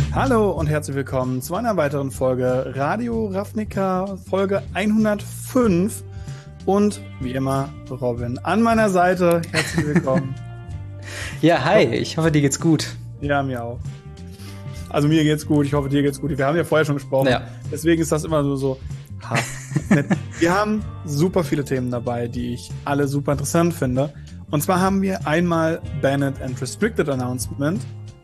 Hallo und herzlich willkommen zu einer weiteren Folge Radio Ravnica, Folge 105. Und wie immer, Robin an meiner Seite. Herzlich willkommen. Ja, hi, ich hoffe, dir geht's gut. Ja, mir auch. Also mir geht's gut, ich hoffe, dir geht's gut. Wir haben ja vorher schon gesprochen, ja. Deswegen ist das immer so hart. Wir haben super viele Themen dabei, die ich alle super interessant finde. Und zwar haben wir einmal Banned and Restricted Announcement.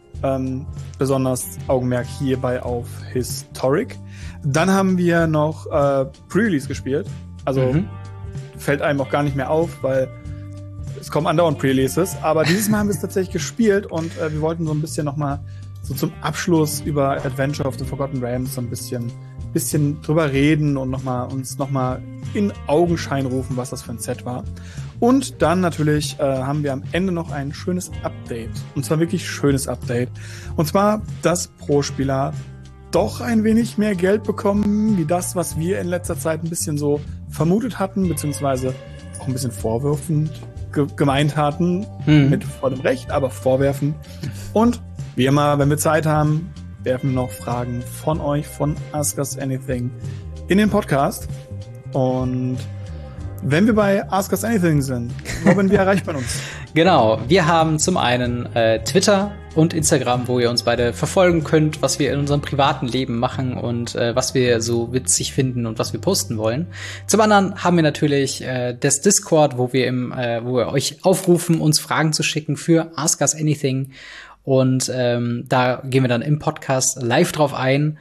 Besonders Augenmerk hierbei auf Historic. Dann haben wir noch Pre-Release gespielt. Also fällt einem auch gar nicht mehr auf, weil es kommen andauernd Pre-Releases. Aber dieses Mal haben wir es tatsächlich gespielt und wir wollten so ein bisschen nochmal so zum Abschluss über Adventure of the Forgotten Realms so ein bisschen drüber reden und uns nochmal in Augenschein rufen, was das für ein Set war. Und dann natürlich haben wir am Ende noch ein schönes Update. Und zwar wirklich schönes Update. Und zwar, dass Pro-Spieler doch ein wenig mehr Geld bekommen, wie das, was wir in letzter Zeit ein bisschen so vermutet hatten, beziehungsweise auch ein bisschen vorwürfend gemeint hatten. Mit vollem Recht, aber vorwerfend. Und wie immer, wenn wir Zeit haben, werfen noch Fragen von euch, von Ask Us Anything in den Podcast. Und wenn wir bei Ask Us Anything sind, Robin, wie erreicht man uns? Genau, wir haben zum einen Twitter und Instagram, wo ihr uns beide verfolgen könnt, was wir in unserem privaten Leben machen und was wir so witzig finden und was wir posten wollen. Zum anderen haben wir natürlich das Discord, wo wir euch aufrufen, uns Fragen zu schicken für Ask Us Anything. Und da gehen wir dann im Podcast live drauf ein.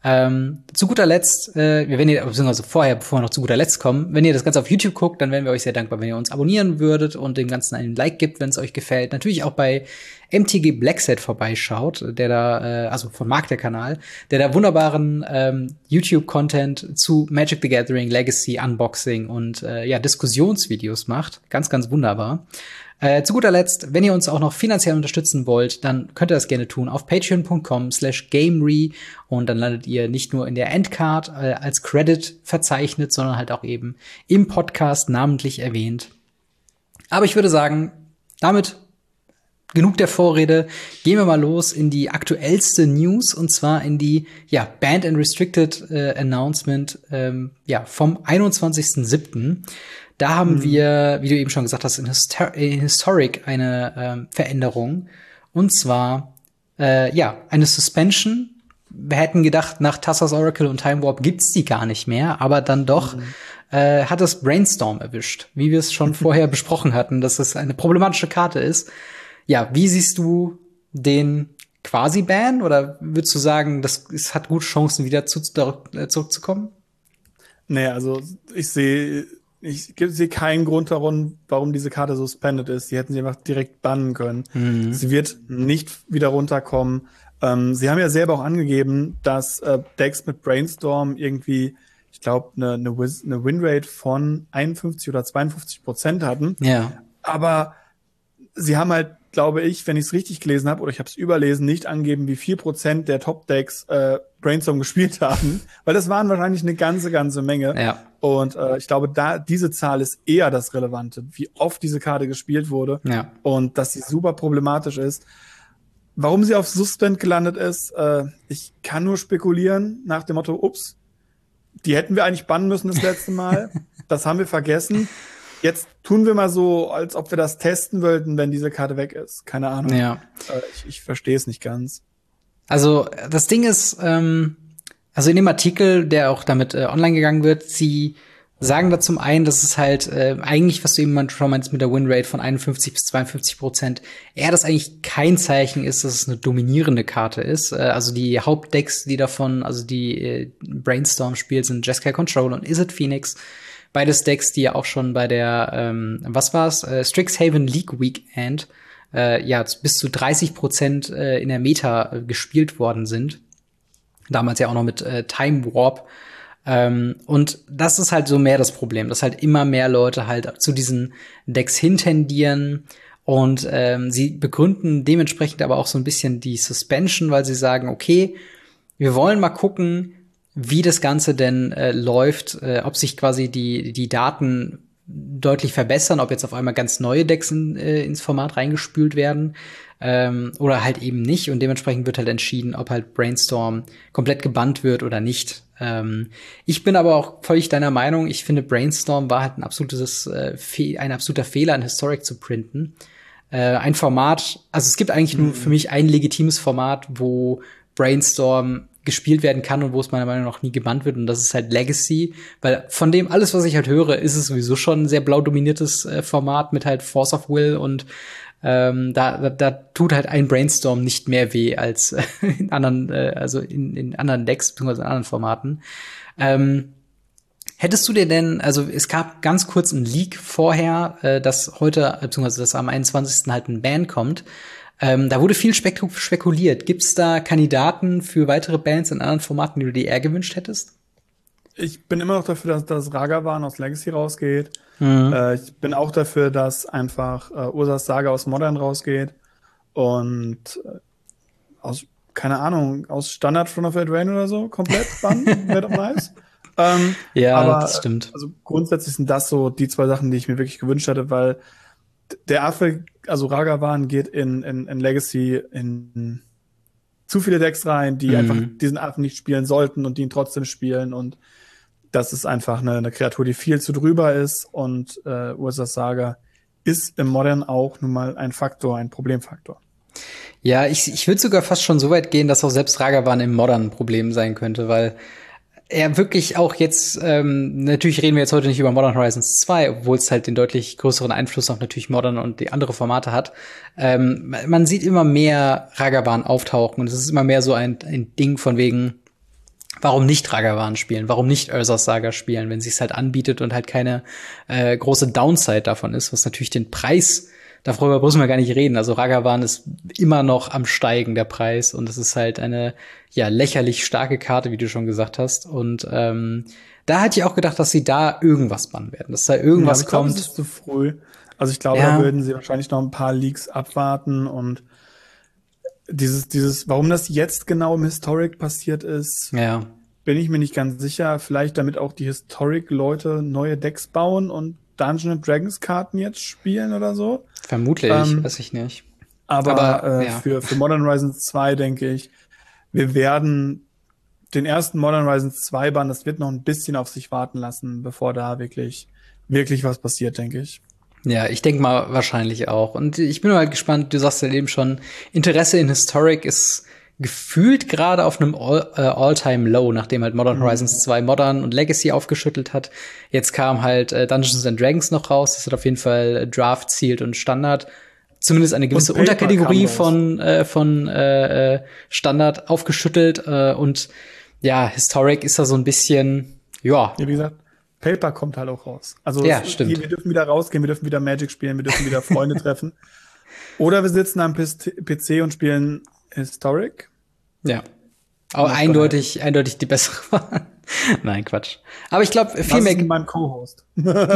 Zu guter Letzt, beziehungsweise vorher, bevor wir noch zu guter Letzt kommen, wenn ihr das Ganze auf YouTube guckt, dann wären wir euch sehr dankbar, wenn ihr uns abonnieren würdet und dem Ganzen einen Like gibt, wenn es euch gefällt. Natürlich auch bei MTG Blackset vorbeischaut, der da, also von Marc der Kanal, der da wunderbaren YouTube-Content zu Magic the Gathering, Legacy, Unboxing und Diskussionsvideos macht. Ganz, ganz wunderbar. Zu guter Letzt, wenn ihr uns auch noch finanziell unterstützen wollt, dann könnt ihr das gerne tun auf patreon.com/gamery und dann landet ihr nicht nur in der Endcard als Credit verzeichnet, sondern halt auch eben im Podcast namentlich erwähnt. Aber ich würde sagen, damit genug der Vorrede, gehen wir mal los in die aktuellste News und zwar in die Banned and Restricted Announcement vom 21.07. Da haben wir, wie du eben schon gesagt hast, in Historic eine Veränderung. Und zwar, eine Suspension. Wir hätten gedacht, nach Thassa's Oracle und Time Warp gibt's die gar nicht mehr. Aber dann doch hat es Brainstorm erwischt. Wie wir es schon vorher besprochen hatten, dass es eine problematische Karte ist. Ja, wie siehst du den Quasi-Ban? Oder würdest du sagen, es hat gute Chancen, wieder zurückzukommen? Nee, also ich sehe keinen Grund darum, warum diese Karte suspended ist. Die hätten sie einfach direkt bannen können. Sie wird nicht wieder runterkommen. Sie haben ja selber auch angegeben, dass Decks mit Brainstorm irgendwie, ich glaube, eine Winrate von 51 oder 52% hatten. Ja. Aber sie haben halt, glaube ich, wenn ich es richtig gelesen habe, oder ich habe es überlesen, nicht angeben, wie 4% der Top-Decks Brainstorm gespielt haben, weil das waren wahrscheinlich eine ganze Menge. Ja. Und ich glaube, diese Zahl ist eher das Relevante, wie oft diese Karte gespielt wurde und dass sie super problematisch ist. Warum sie auf Suspend gelandet ist, ich kann nur spekulieren nach dem Motto, ups, die hätten wir eigentlich bannen müssen das letzte Mal. Das haben wir vergessen. Jetzt tun wir mal so, als ob wir das testen wollten, wenn diese Karte weg ist. Keine Ahnung. Ja. Ich verstehe es nicht ganz. Also das Ding ist, also in dem Artikel, der auch damit online gegangen wird, sie sagen da zum einen, dass es halt eigentlich, was du eben schon meinst mit der Winrate von 51 bis 52%, eher das eigentlich kein Zeichen ist, dass es eine dominierende Karte ist. Also die Hauptdecks, die davon, also die Brainstorm spielt, sind Jeskai Control und Izzet Phoenix. Beides Decks, die ja auch schon bei der, Strixhaven League Weekend bis zu 30% in der Meta gespielt worden sind. Damals ja auch noch mit Time Warp. Und das ist halt so mehr das Problem, dass halt immer mehr Leute halt zu diesen Decks hintendieren. Und sie begründen dementsprechend aber auch so ein bisschen die Suspension, weil sie sagen, okay, wir wollen mal gucken, wie das Ganze denn läuft, ob sich quasi die Daten deutlich verbessern, ob jetzt auf einmal ganz neue Decks ins Format reingespült werden oder halt eben nicht. Und dementsprechend wird halt entschieden, ob halt Brainstorm komplett gebannt wird oder nicht. Ich bin aber auch völlig deiner Meinung. Ich finde, Brainstorm war halt ein absoluter Fehler, ein Historic zu printen. Ein Format, also es gibt eigentlich nur für mich ein legitimes Format, wo Brainstorm gespielt werden kann und wo es meiner Meinung nach nie gebannt wird, und das ist halt Legacy, weil von dem alles, was ich halt höre, ist es sowieso schon ein sehr blau dominiertes Format mit halt Force of Will, und da tut halt ein Brainstorm nicht mehr weh als in anderen, also in anderen Decks bzw. in anderen Formaten. Hättest du dir denn, also es gab ganz kurz einen Leak vorher, dass heute, beziehungsweise dass am 21. halt ein Ban kommt. Da wurde viel spekuliert. Gibt's da Kandidaten für weitere Bands in anderen Formaten, die du dir eher gewünscht hättest? Ich bin immer noch dafür, dass Ragavan aus Legacy rausgeht. Ich bin auch dafür, dass einfach Ursas Saga aus Modern rausgeht. Und aus, keine Ahnung, aus Standard Front of Eldraine oder so komplett bannen. Wäre doch nice. Ja, aber, das stimmt. Also grundsätzlich sind das so die zwei Sachen, die ich mir wirklich gewünscht hätte, weil der Affe, also Ragavan, geht in Legacy in zu viele Decks rein, die einfach diesen Affen nicht spielen sollten und die ihn trotzdem spielen, und das ist einfach eine Kreatur, die viel zu drüber ist, und Ursas Saga ist im Modern auch nun mal ein Faktor, ein Problemfaktor. Ja, ich würde sogar fast schon so weit gehen, dass auch selbst Ragavan im Modern ein Problem sein könnte, weil er wirklich auch jetzt, natürlich reden wir jetzt heute nicht über Modern Horizons 2, obwohl es halt den deutlich größeren Einfluss auf natürlich Modern und die andere Formate hat. Man sieht immer mehr Ragavan auftauchen, und es ist immer mehr so ein Ding von wegen, warum nicht Ragavan spielen? Warum nicht Ursas Saga spielen, wenn es sich halt anbietet und halt keine große Downside davon ist, was natürlich den Preis, darüber müssen wir gar nicht reden. Also Ragavan ist immer noch am Steigen, der Preis, und es ist halt eine lächerlich starke Karte, wie du schon gesagt hast. Und da hatte ich auch gedacht, dass sie da irgendwas bannen werden, dass da irgendwas kommt. Ich glaube, es ist zu früh. Also ich glaube, da würden sie wahrscheinlich noch ein paar Leaks abwarten, und warum das jetzt genau im Historic passiert ist, bin ich mir nicht ganz sicher. Vielleicht damit auch die Historic-Leute neue Decks bauen und Dungeons & Dragons Karten jetzt spielen oder so. Vermutlich, weiß ich nicht. Aber für Modern Horizons 2 denke ich, wir werden den ersten Modern Horizons 2 Bann, das wird noch ein bisschen auf sich warten lassen, bevor da wirklich was passiert, denke ich. Ja, ich denke mal wahrscheinlich auch. Und ich bin halt gespannt, du sagst ja eben schon, Interesse in Historic ist gefühlt gerade auf einem All-Time-Low, nachdem halt Modern Horizons 2 Modern und Legacy aufgeschüttelt hat. Jetzt kam halt Dungeons & Dragons noch raus. Das hat auf jeden Fall Draft, Sealed und Standard. Zumindest eine gewisse Unterkategorie von Standard aufgeschüttelt. Und ja, Historic ist da so ein bisschen, Wie gesagt, Paper kommt halt auch raus. Also stimmt. Wir dürfen wieder rausgehen, wir dürfen wieder Magic spielen, wir dürfen wieder Freunde treffen. Oder wir sitzen am PC und spielen Historic. Ja. Aber eindeutig die bessere Wahl. Nein, Quatsch. Aber ich glaube, viel mehr. Mit meinem Co-Host.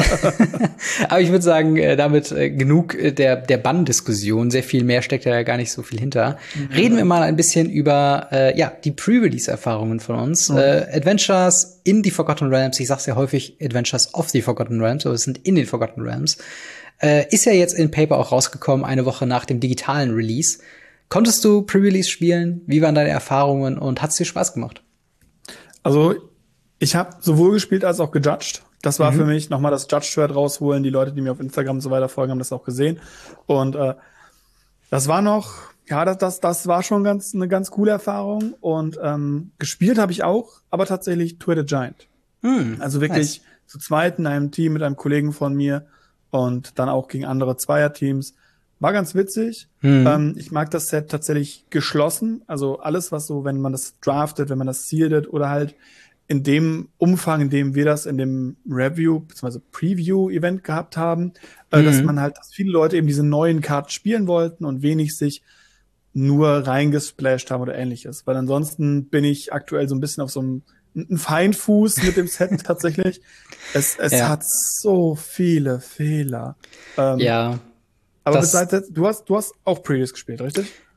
Aber ich würde sagen, damit genug der Bann-Diskussion. Sehr viel mehr steckt ja gar nicht so viel hinter. Reden wir mal ein bisschen über die Pre-Release-Erfahrungen von uns. Adventures in the Forgotten Realms. Ich sag's ja häufig, Adventures of the Forgotten Realms, aber es sind in den Forgotten Realms. Ist ja jetzt in Paper auch rausgekommen, eine Woche nach dem digitalen Release. Konntest du Pre-Release spielen? Wie waren deine Erfahrungen und hat's dir Spaß gemacht? Also, ich habe sowohl gespielt als auch gejudged. Das war für mich nochmal das Judge-Shirt rausholen. Die Leute, die mir auf Instagram und so weiter folgen, haben das auch gesehen. Und das war noch, das war schon eine ganz coole Erfahrung. Und gespielt habe ich auch, aber tatsächlich Tour the Giant. Also wirklich zu zweit in einem Team mit einem Kollegen von mir und dann auch gegen andere Zweierteams. War ganz witzig. Ich mag das Set tatsächlich geschlossen. Also alles, was so, wenn man das draftet, wenn man das sealed oder halt in dem Umfang, in dem wir das in dem Review bzw. Preview-Event gehabt haben, dass viele Leute eben diese neuen Karten spielen wollten und wenig sich nur reingesplasht haben oder ähnliches. Weil ansonsten bin ich aktuell so ein bisschen auf so einem Feinfuß mit dem Set tatsächlich. Es hat so viele Fehler. Aber besides, du hast auch Previous gespielt, richtig?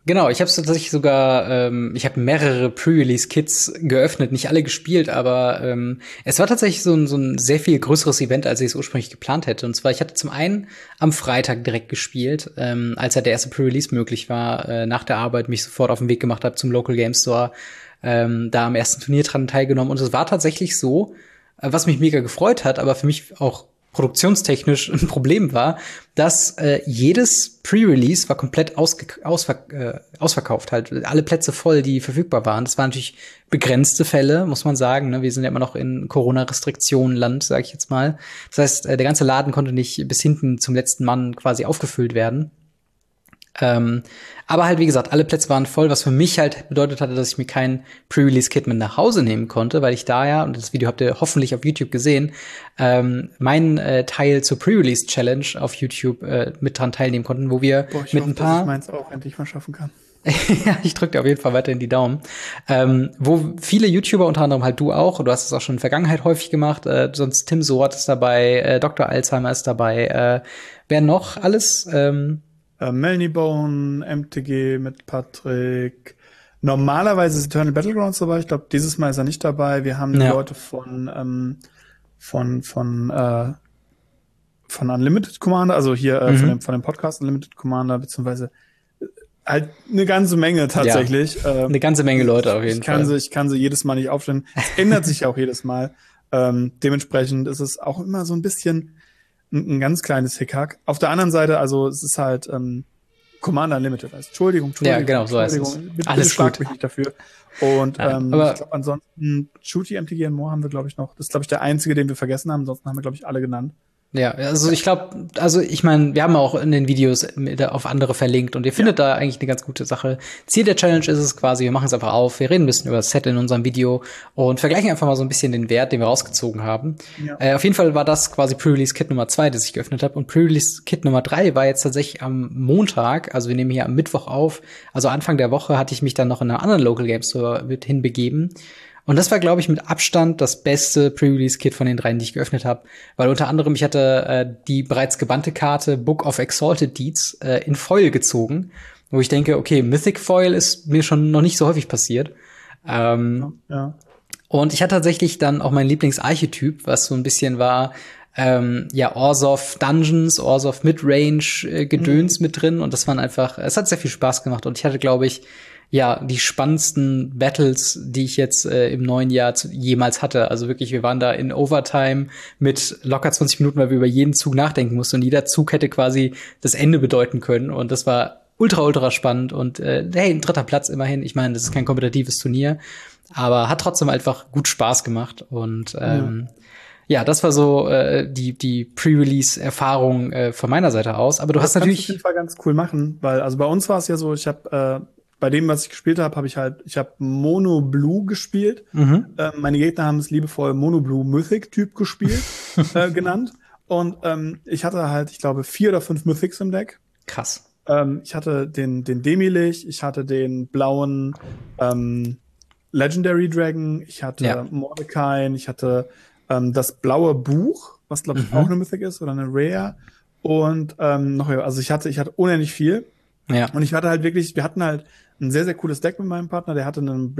Genau, ich habe tatsächlich sogar, ich habe mehrere Pre-Release-Kits geöffnet, nicht alle gespielt, aber es war tatsächlich so ein sehr viel größeres Event, als ich es ursprünglich geplant hätte. Und zwar, ich hatte zum einen am Freitag direkt gespielt, als ja der erste Pre-Release möglich war, nach der Arbeit mich sofort auf den Weg gemacht habe zum Local Game Store, da am ersten Turnier dran teilgenommen. Und es war tatsächlich so, was mich mega gefreut hat, aber für mich auch produktionstechnisch ein Problem war, dass jedes Pre-Release war komplett ausverkauft, halt alle Plätze voll, die verfügbar waren. Das waren natürlich begrenzte Fälle, muss man sagen. Ne? Wir sind ja immer noch in Corona-Restriktionen-Land, sage ich jetzt mal. Das heißt, der ganze Laden konnte nicht bis hinten zum letzten Mann quasi aufgefüllt werden. Aber halt, wie gesagt, alle Plätze waren voll, was für mich halt bedeutet hatte, dass ich mir kein Pre-Release-Kit mit nach Hause nehmen konnte, weil ich da ja, und das Video habt ihr hoffentlich auf YouTube gesehen, meinen Teil zur Pre-Release-Challenge auf YouTube mit dran teilnehmen konnten, wo wir Ich mit hoffe, ein paar... dass ich meins auch endlich mal schaffen kann. Ja, ich drücke dir auf jeden Fall weiterhin die Daumen. Wo viele YouTuber, unter anderem halt du auch, du hast es auch schon in der Vergangenheit häufig gemacht, sonst Tim Soort ist dabei, Dr. Alzheimer ist dabei, wer noch alles? Melanie Bone, MTG mit Patrick. Normalerweise ist Eternal Battlegrounds dabei. Ich glaube, dieses Mal ist er nicht dabei. Wir haben die Leute von Unlimited Commander, also hier von dem Podcast Unlimited Commander, beziehungsweise halt eine ganze Menge tatsächlich. Ja, eine ganze Menge Leute auf jeden Fall. Ich kann sie jedes Mal nicht aufstellen. Es ändert sich ja auch jedes Mal. Dementsprechend ist es auch immer so ein bisschen ein ganz kleines Hickhack. Auf der anderen Seite, also es ist halt Commander Unlimited. Also, Entschuldigung. Ja, genau, so heißt es. Bitte schlag mich nicht dafür. Und aber ich glaube, ansonsten Shooty, MTG und More haben wir, glaube ich, noch. Das ist, glaube ich, der einzige, den wir vergessen haben. Ansonsten haben wir, glaube ich, alle genannt. Ja, also ich glaube, ich meine, wir haben auch in den Videos auf andere verlinkt und ihr findet da eigentlich eine ganz gute Sache. Ziel der Challenge ist es quasi, wir machen es einfach auf, wir reden ein bisschen über das Set in unserem Video und vergleichen einfach mal so ein bisschen den Wert, den wir rausgezogen haben. Ja. Auf jeden Fall war das quasi Pre-Release-Kit Nummer 2, das ich geöffnet habe, und Pre-Release-Kit Nummer 3 war jetzt tatsächlich am Montag, also wir nehmen hier am Mittwoch auf, also Anfang der Woche hatte ich mich dann noch in einer anderen Local Game Store mit hinbegeben. Und das war, glaube ich, mit Abstand das beste Pre-Release-Kit von den dreien, die ich geöffnet habe. Weil unter anderem, ich hatte die bereits gebannte Karte Book of Exalted Deeds in Foil gezogen. Wo ich denke, okay, Mythic Foil ist mir schon noch nicht so häufig passiert. Ja. Und ich hatte tatsächlich dann auch mein Lieblingsarchetyp, was so ein bisschen war, Orzhov Dungeons, Orzhov Midrange Gedöns mit drin. Und das waren einfach, es hat sehr viel Spaß gemacht. Und ich hatte, glaube ich, die spannendsten Battles, die ich jetzt im neuen Jahr jemals hatte. Also wirklich, wir waren da in Overtime mit locker 20 Minuten, weil wir über jeden Zug nachdenken mussten. Und jeder Zug hätte quasi das Ende bedeuten können. Und das war ultra spannend. Und ein 3. Platz immerhin. Ich meine, das ist kein kompetitives Turnier, aber hat trotzdem einfach gut Spaß gemacht. Und das war so die Pre-Release-Erfahrung von meiner Seite aus. Aber du hast natürlich auf jeden Fall ganz cool machen, weil also bei uns war es ja so, ich habe bei dem, was ich gespielt habe, ich habe Mono Blue gespielt. Meine Gegner haben es liebevoll Mono Blue Mythic Typ gespielt, genannt. Und ich hatte halt, ich glaube, 4 oder 5 Mythics im Deck. Krass. Ich hatte den Demilich, ich hatte den blauen Legendary Dragon, ich hatte Mordecai, ich hatte das blaue Buch, was glaube ich auch eine Mythic ist oder eine Rare. Und also ich hatte unendlich viel. Ja. Und ich hatte halt wirklich, wir hatten halt ein sehr, sehr cooles Deck mit meinem Partner, der hatte ein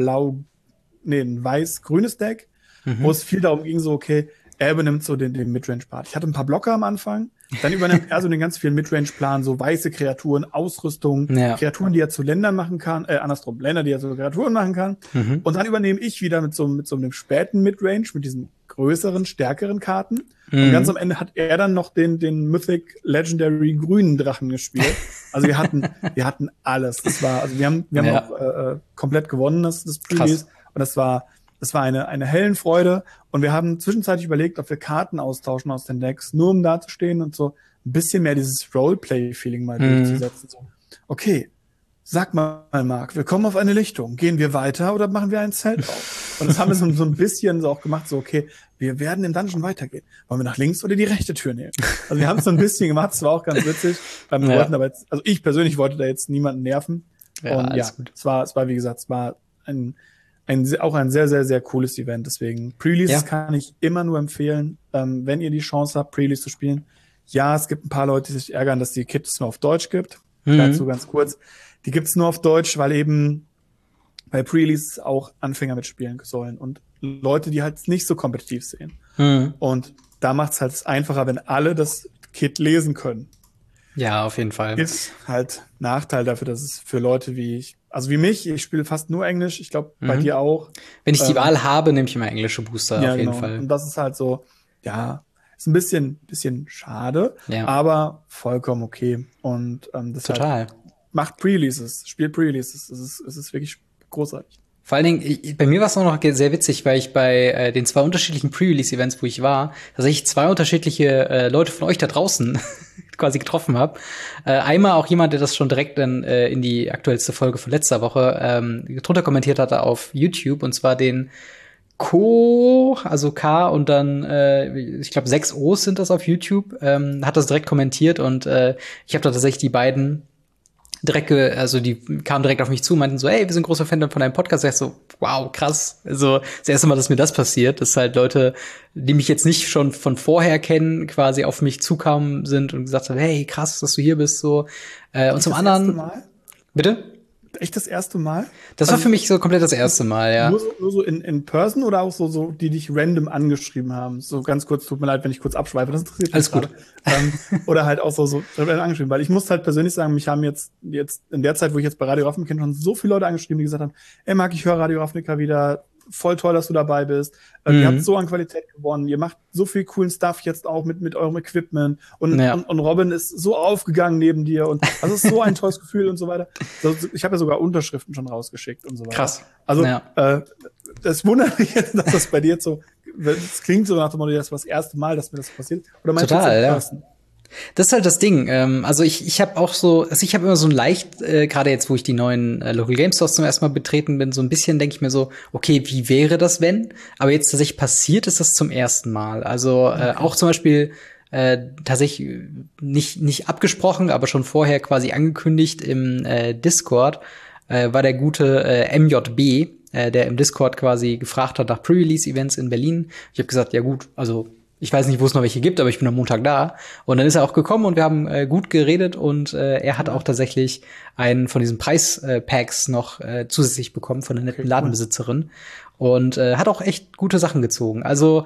weiß-grünes Deck, wo es viel darum ging, so, okay, er übernimmt so den Midrange-Part. Ich hatte ein paar Blocker am Anfang, dann übernimmt er so den ganz vielen Midrange-Plan, so weiße Kreaturen, Ausrüstung, Kreaturen, die er zu Ländern machen kann, Länder, die er zu Kreaturen machen kann. Und dann übernehme ich wieder mit so einem späten Midrange, mit diesen größeren, stärkeren Karten. Und ganz am Ende hat er dann noch den Mythic Legendary grünen Drachen gespielt. Also wir hatten alles. Das war, also wir haben auch komplett gewonnen, das Pre-Release. Und das war eine Heldenfreude. Und wir haben zwischenzeitlich überlegt, ob wir Karten austauschen aus den Decks, nur um dazustehen und so ein bisschen mehr dieses Roleplay-Feeling mal durchzusetzen. So, okay, sag mal, Marc, wir kommen auf eine Lichtung. Gehen wir weiter oder machen wir ein Zelt auf? Und das haben wir so ein bisschen so auch gemacht, so, okay, wir werden im Dungeon weitergehen. Wollen wir nach links oder die rechte Tür nehmen? Also wir haben es so ein bisschen gemacht, es war auch ganz witzig. Wir wollten aber jetzt, also ich persönlich wollte da jetzt niemanden nerven. Ja, und es war, wie gesagt, auch ein sehr, sehr, sehr cooles Event. Deswegen, Pre-Releases kann ich immer nur empfehlen, wenn ihr die Chance habt, Pre-Release zu spielen. Ja, es gibt ein paar Leute, die sich ärgern, dass die Kits nur auf Deutsch gibt. Dazu ganz kurz. die gibt's nur auf Deutsch, weil eben bei Pre-Release auch Anfänger mitspielen sollen und Leute, die halt nicht so kompetitiv sehen. Und da macht's halt einfacher, wenn alle das Kit lesen können. Ja, auf jeden Fall. Ist halt Nachteil dafür, dass es für Leute wie mich, ich spiele fast nur Englisch, ich glaube bei dir auch. Wenn ich die Wahl habe, nehme ich immer englische Booster, ja, auf jeden genau. Fall. Und das ist halt so, ja, ist ein bisschen schade, Ja. aber vollkommen okay. Und das Total. Halt macht Pre-Releases, spielt Pre-Releases, es ist wirklich großartig. Vor allen Dingen, bei mir war es auch noch sehr witzig, weil ich bei den 2 unterschiedlichen Pre-Release-Events, wo ich war, tatsächlich 2 unterschiedliche Leute von euch da draußen quasi getroffen habe. Einmal auch jemand, der das schon direkt dann in die aktuellste Folge von letzter Woche drunter kommentiert hatte auf YouTube, und zwar den also K und dann, ich glaube 6 O's sind das auf YouTube, hat das direkt kommentiert, und ich habe da tatsächlich die beiden also die kamen direkt auf mich zu und meinten so, hey, wir sind großer Fan von deinem Podcast. Ich so, wow, krass. Also das erste Mal, dass mir das passiert, dass halt Leute, die mich jetzt nicht schon von vorher kennen, quasi auf mich zukamen sind und gesagt haben, hey, krass, dass du hier bist, so. Und zum anderen. Das erste Mal? Bitte? Echt das erste Mal? Das war für mich so komplett das erste Mal, ja. Nur so in Person oder auch so, die dich random angeschrieben haben? So ganz kurz, tut mir leid, wenn ich kurz abschweife, das interessiert mich. Alles gut. Oder halt auch so random angeschrieben, weil ich muss halt persönlich sagen, mich haben jetzt in der Zeit, wo ich jetzt bei Radio Ravnica kenne, schon so viele Leute angeschrieben, die gesagt haben, ey Marc, ich höre Radio Ravnica wieder, voll toll, dass du dabei bist. Ihr habt so an Qualität gewonnen. Ihr macht so viel coolen Stuff jetzt auch mit eurem Equipment. Und Robin ist so aufgegangen neben dir. Und das ist so ein tolles Gefühl und so weiter. Ich habe ja sogar Unterschriften schon rausgeschickt und so weiter. Krass. Also, das wundert mich jetzt, dass das bei dir jetzt so, es klingt so nach dem Motto, das war das erste Mal, dass mir das passiert. Oder meinst Total, du ja. Das ist halt das Ding. Also ich habe auch so, ich habe immer so ein leicht, gerade jetzt, wo ich die neuen Local Game Stores zum ersten Mal betreten bin, so ein bisschen denke ich mir so, okay, wie wäre das, wenn? Aber jetzt tatsächlich passiert ist das zum ersten Mal. Also auch zum Beispiel tatsächlich nicht abgesprochen, aber schon vorher quasi angekündigt im Discord, war der gute MJB, der im Discord quasi gefragt hat nach Pre-Release-Events in Berlin. Ich habe gesagt, ja gut, also ich weiß nicht, wo es noch welche gibt, aber ich bin am Montag da. Und dann ist er auch gekommen und wir haben gut geredet, und er hat auch tatsächlich einen von diesen Preispacks noch zusätzlich bekommen von einer netten Ladenbesitzerin, und hat auch echt gute Sachen gezogen. Also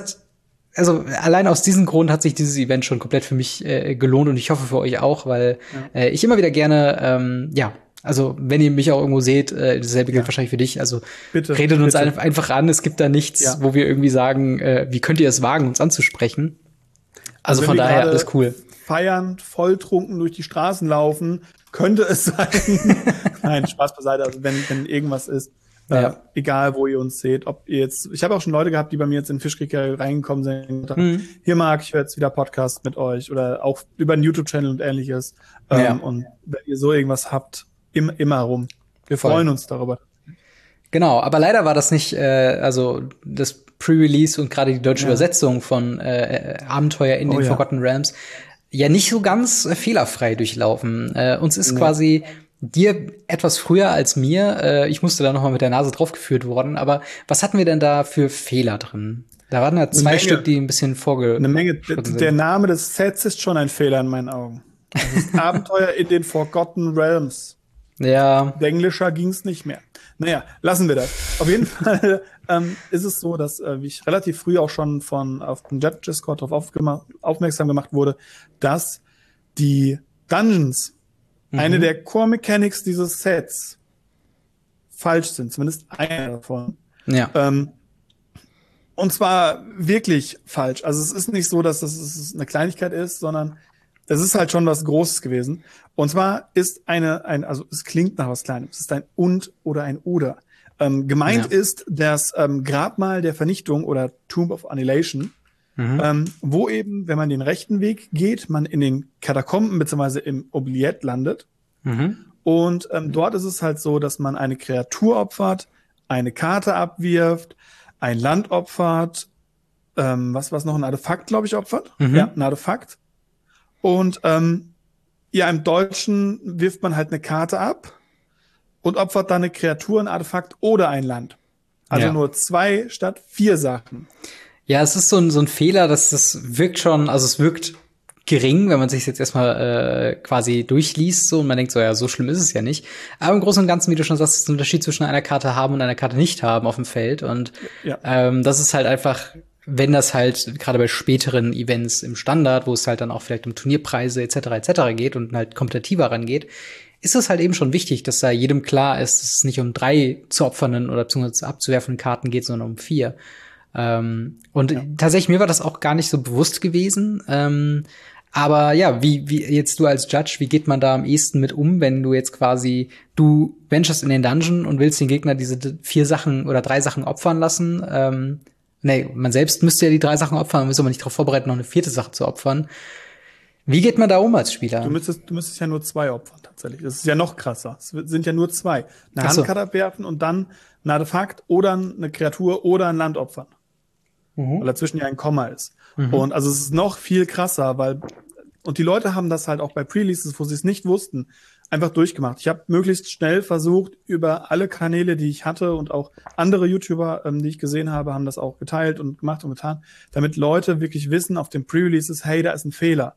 allein aus diesem Grund hat sich dieses Event schon komplett für mich gelohnt, und ich hoffe für euch auch, weil ich immer wieder gerne, also wenn ihr mich auch irgendwo seht, dasselbe gilt wahrscheinlich für dich, also redet uns einfach an, es gibt da nichts, wo wir irgendwie sagen, wie könnt ihr es wagen, uns anzusprechen. Also von daher alles cool. Feiernd, volltrunken durch die Straßen laufen, könnte es sein. Nein, Spaß beiseite, also wenn irgendwas ist, egal wo ihr uns seht, ob ihr jetzt, ich habe auch schon Leute gehabt, die bei mir jetzt in Fischkrieg reingekommen sind und gesagt, hier Marc, ich höre jetzt wieder Podcast mit euch, oder auch über einen YouTube-Channel und ähnliches. Und wenn ihr so irgendwas habt, immer rum. Wir freuen uns darüber. Genau, aber leider war das nicht, also das Pre-Release und gerade die deutsche Übersetzung von Abenteuer in den Forgotten Realms ja nicht so ganz fehlerfrei durchlaufen. Uns ist quasi dir etwas früher als mir, ich musste da noch mal mit der Nase draufgeführt worden, aber was hatten wir denn da für Fehler drin? Da waren ja 2 Stück, die ein bisschen eine Menge. Der Name des Sets ist schon ein Fehler in meinen Augen. Das ist Abenteuer in den Forgotten Realms. Ja. Englischer ging's nicht mehr. Naja, lassen wir das. Auf jeden Fall ist es so, dass ich relativ früh auch schon auf dem Discord darauf aufmerksam gemacht wurde, dass die Dungeons, eine der Core Mechanics dieses Sets, falsch sind. Zumindest eine davon. Ja. Und zwar wirklich falsch. Also es ist nicht so, dass es eine Kleinigkeit ist, sondern es ist halt schon was Großes gewesen. Und zwar ist also es klingt nach was Kleinem. Es ist ein und oder ein oder. Gemeint ist das Grabmal der Vernichtung oder Tomb of Annihilation, wo eben, wenn man den rechten Weg geht, man in den Katakomben bzw. im Oubliette landet. Und dort ist es halt so, dass man eine Kreatur opfert, eine Karte abwirft, ein Land opfert, was noch, ein Artefakt, glaube ich, opfert. Ja, ein Artefakt. Und im Deutschen wirft man halt eine Karte ab und opfert dann eine Kreatur, ein Artefakt oder ein Land. Also nur 2 statt 4 Sachen. Ja, es ist so ein Fehler, dass das wirkt schon, also es wirkt gering, wenn man sich jetzt erstmal quasi durchliest so und man denkt so, ja, so schlimm ist es ja nicht. Aber im Großen und Ganzen, wie du schon sagst, ist ein Unterschied zwischen einer Karte haben und einer Karte nicht haben auf dem Feld. Und das ist halt einfach, wenn das halt gerade bei späteren Events im Standard, wo es halt dann auch vielleicht um Turnierpreise etc. geht und halt kompetitiver rangeht, ist es halt eben schon wichtig, dass da jedem klar ist, dass es nicht um 3 zu opfernden oder beziehungsweise abzuwerfenden Karten geht, sondern um 4. Tatsächlich, mir war das auch gar nicht so bewusst gewesen. Aber ja, wie jetzt du als Judge, wie geht man da am ehesten mit um, wenn du jetzt quasi, du venturest in den Dungeon und willst den Gegner diese 4 Sachen oder 3 Sachen opfern lassen? Man selbst müsste ja die 3 Sachen opfern, man müsste aber nicht darauf vorbereiten, noch eine 4. Sache zu opfern. Wie geht man da um als Spieler? Du müsstest ja nur 2 opfern, tatsächlich. Das ist ja noch krasser. Es sind ja nur 2. Eine Handkarte abwerfen und dann ein Artefakt oder eine Kreatur oder ein Land opfern. Weil dazwischen ja ein Komma ist. Und also es ist noch viel krasser, und die Leute haben das halt auch bei Pre-Releases, wo sie es nicht wussten, einfach durchgemacht. Ich habe möglichst schnell versucht, über alle Kanäle, die ich hatte und auch andere YouTuber, die ich gesehen habe, haben das auch geteilt und gemacht und getan, damit Leute wirklich wissen auf den Pre-Releases, hey, da ist ein Fehler.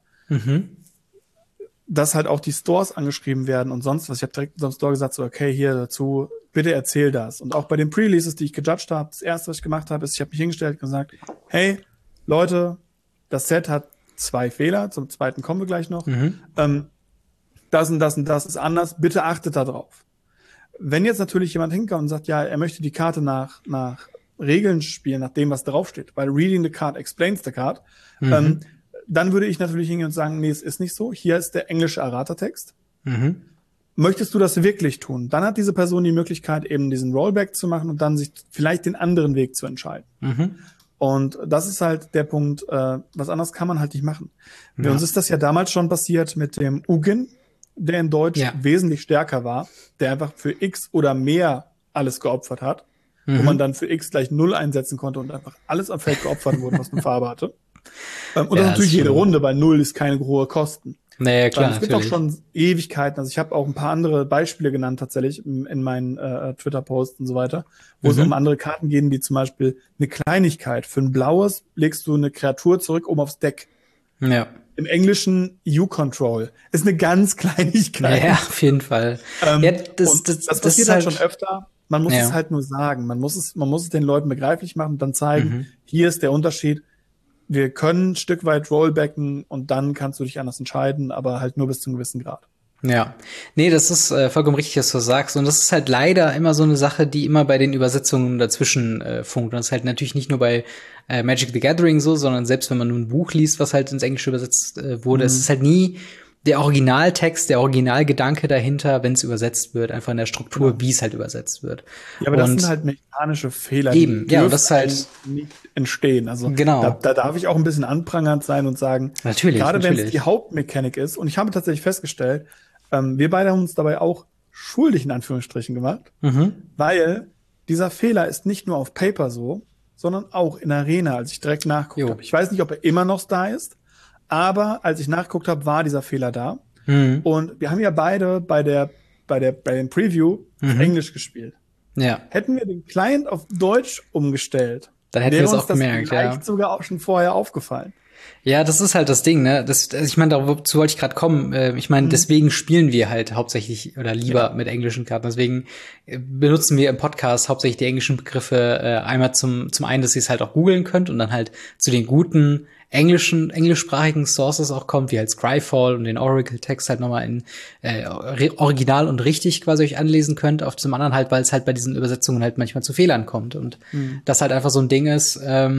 Dass halt auch die Stores angeschrieben werden und sonst was. Ich habe direkt in unserem Store gesagt, so, okay, hier dazu, bitte erzähl das. Und auch bei den Pre-Releases, die ich gejudged habe, das erste, was ich gemacht habe, ist, ich habe mich hingestellt und gesagt, hey, Leute, das Set hat 2 Fehler, zum zweiten kommen wir gleich noch. Das und das und das ist anders, bitte achtet da drauf. Wenn jetzt natürlich jemand hinkommt und sagt, ja, er möchte die Karte nach Regeln spielen, nach dem, was draufsteht, weil reading the card explains the card, dann würde ich natürlich hingehen und sagen, nee, es ist nicht so. Hier ist der englische Errata-Text. Möchtest du das wirklich tun? Dann hat diese Person die Möglichkeit, eben diesen Rollback zu machen und dann sich vielleicht den anderen Weg zu entscheiden. Und das ist halt der Punkt, was anderes kann man halt nicht machen. Bei uns ist das ja damals schon passiert mit dem Ugin, der in Deutsch wesentlich stärker war, der einfach für X oder mehr alles geopfert hat, wo man dann für X gleich 0 einsetzen konnte und einfach alles am Feld geopfert wurde, was eine Farbe hatte. Und das natürlich jede Runde, weil 0 ist keine hohe Kosten. Naja, klar. Es gibt auch schon Ewigkeiten. Also ich habe auch ein paar andere Beispiele genannt tatsächlich in meinen Twitter-Posts und so weiter, wo es um andere Karten gehen, wie zum Beispiel eine Kleinigkeit. Für ein blaues legst du eine Kreatur zurück oben aufs Deck. Ja. Im Englischen U-Control. Ist eine ganz Kleinigkeit. Ja, auf jeden Fall. Das passiert halt schon öfter. Man muss es halt nur sagen. Man muss es den Leuten begreiflich machen und dann zeigen, hier ist der Unterschied. Wir können ein Stück weit rollbacken und dann kannst du dich anders entscheiden, aber halt nur bis zu einem gewissen Grad. Ja, nee, das ist vollkommen richtig, was du sagst. Und das ist halt leider immer so eine Sache, die immer bei den Übersetzungen dazwischen funkt. Und das ist halt natürlich nicht nur bei Magic the Gathering so, sondern selbst wenn man nur ein Buch liest, was halt ins Englische übersetzt wurde, es ist halt nie der Originaltext, der Originalgedanke dahinter, wenn es übersetzt wird, einfach in der Struktur, wie es halt übersetzt wird. Ja, aber das sind halt mechanische Fehler, eben, die das ist halt nicht entstehen. Also genau. Da darf ich auch ein bisschen anprangernd sein und sagen, gerade wenn es die Hauptmechanik ist, und ich habe tatsächlich festgestellt, wir beide haben uns dabei auch schuldig in Anführungsstrichen gemacht, weil dieser Fehler ist nicht nur auf Paper so, sondern auch in Arena, als ich direkt nachgeguckt habe. Ich weiß nicht, ob er immer noch da ist, aber als ich nachgeguckt habe, war dieser Fehler da. Und wir haben ja beide bei dem Preview auf Englisch gespielt. Ja. Hätten wir den Client auf Deutsch umgestellt, dann hätten wir es auch gemerkt, vielleicht sogar auch schon vorher aufgefallen. Ja, das ist halt das Ding, ne? Ich meine, dazu wollte ich gerade kommen. Ich meine, deswegen spielen wir halt hauptsächlich oder lieber mit englischen Karten. Deswegen benutzen wir im Podcast hauptsächlich die englischen Begriffe einmal zum einen, dass ihr es halt auch googeln könnt und dann halt zu den guten englischsprachigen Sources auch kommt, wie halt Scryfall und den Oracle-Text halt nochmal in original und richtig quasi euch anlesen könnt. Auf zum anderen halt, weil es halt bei diesen Übersetzungen halt manchmal zu Fehlern kommt und das halt einfach so ein Ding ist,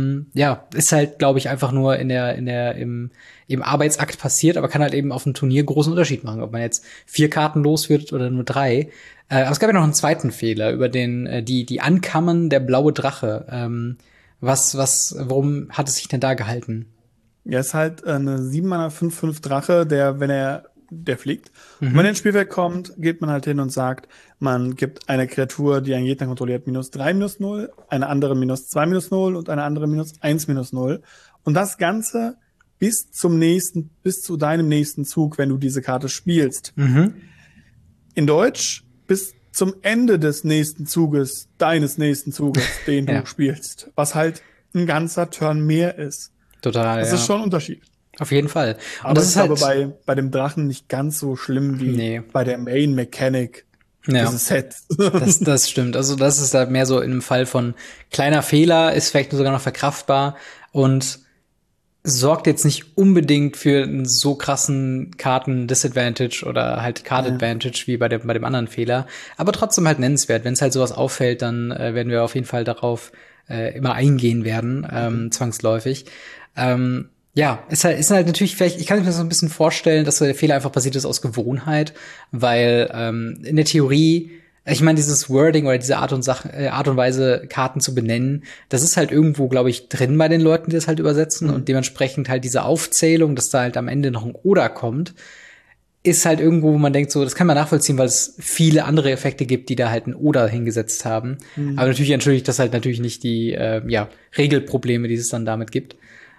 ist halt, glaube ich, einfach nur im Arbeitsakt passiert, aber kann halt eben auf dem Turnier großen Unterschied machen, ob man jetzt 4 Karten los wird oder nur 3. Aber es gab ja noch einen zweiten Fehler über die Ankammern der blaue Drache. Worum hat es sich denn da gehalten? Ja, ist halt eine 7-Mana 5/5 Drache, der fliegt. Und wenn er ins Spielfeld kommt, geht man halt hin und sagt, man gibt eine Kreatur, die einen Gegner kontrolliert, -3/-0, eine andere -2/-0 und eine andere -1/-0. Und das Ganze bis zu deinem nächsten Zug, wenn du diese Karte spielst. In Deutsch bis zum Ende des nächsten Zuges, deines nächsten Zuges, den du spielst. Was halt ein ganzer Turn mehr ist. Total, das ist schon ein Unterschied. Auf jeden Fall. Und Aber das ich ist glaube, halt, bei dem Drachen nicht ganz so schlimm wie nee, bei der Main Mechanic ja. dieses Sets. Das stimmt. Also das ist da mehr so in einem Fall von kleiner Fehler, ist vielleicht sogar noch verkraftbar und sorgt jetzt nicht unbedingt für einen so krassen Karten-Disadvantage oder halt Card-Advantage wie bei dem anderen Fehler. Aber trotzdem halt nennenswert. Wenn es halt sowas auffällt, dann werden wir auf jeden Fall darauf immer eingehen werden, zwangsläufig. Ja, ist halt natürlich vielleicht, ich kann mir das so ein bisschen vorstellen, dass so der Fehler einfach passiert ist aus Gewohnheit, weil in der Theorie, ich meine, dieses Wording oder diese Art und Weise, Karten zu benennen, das ist halt irgendwo, glaube ich, drin bei den Leuten, die das halt übersetzen und dementsprechend halt diese Aufzählung, dass da halt am Ende noch ein Oder kommt, ist halt irgendwo, wo man denkt, so, das kann man nachvollziehen, weil es viele andere Effekte gibt, die da halt ein Oder hingesetzt haben. Aber natürlich entschuldigt das halt natürlich nicht die Regelprobleme, die es dann damit gibt.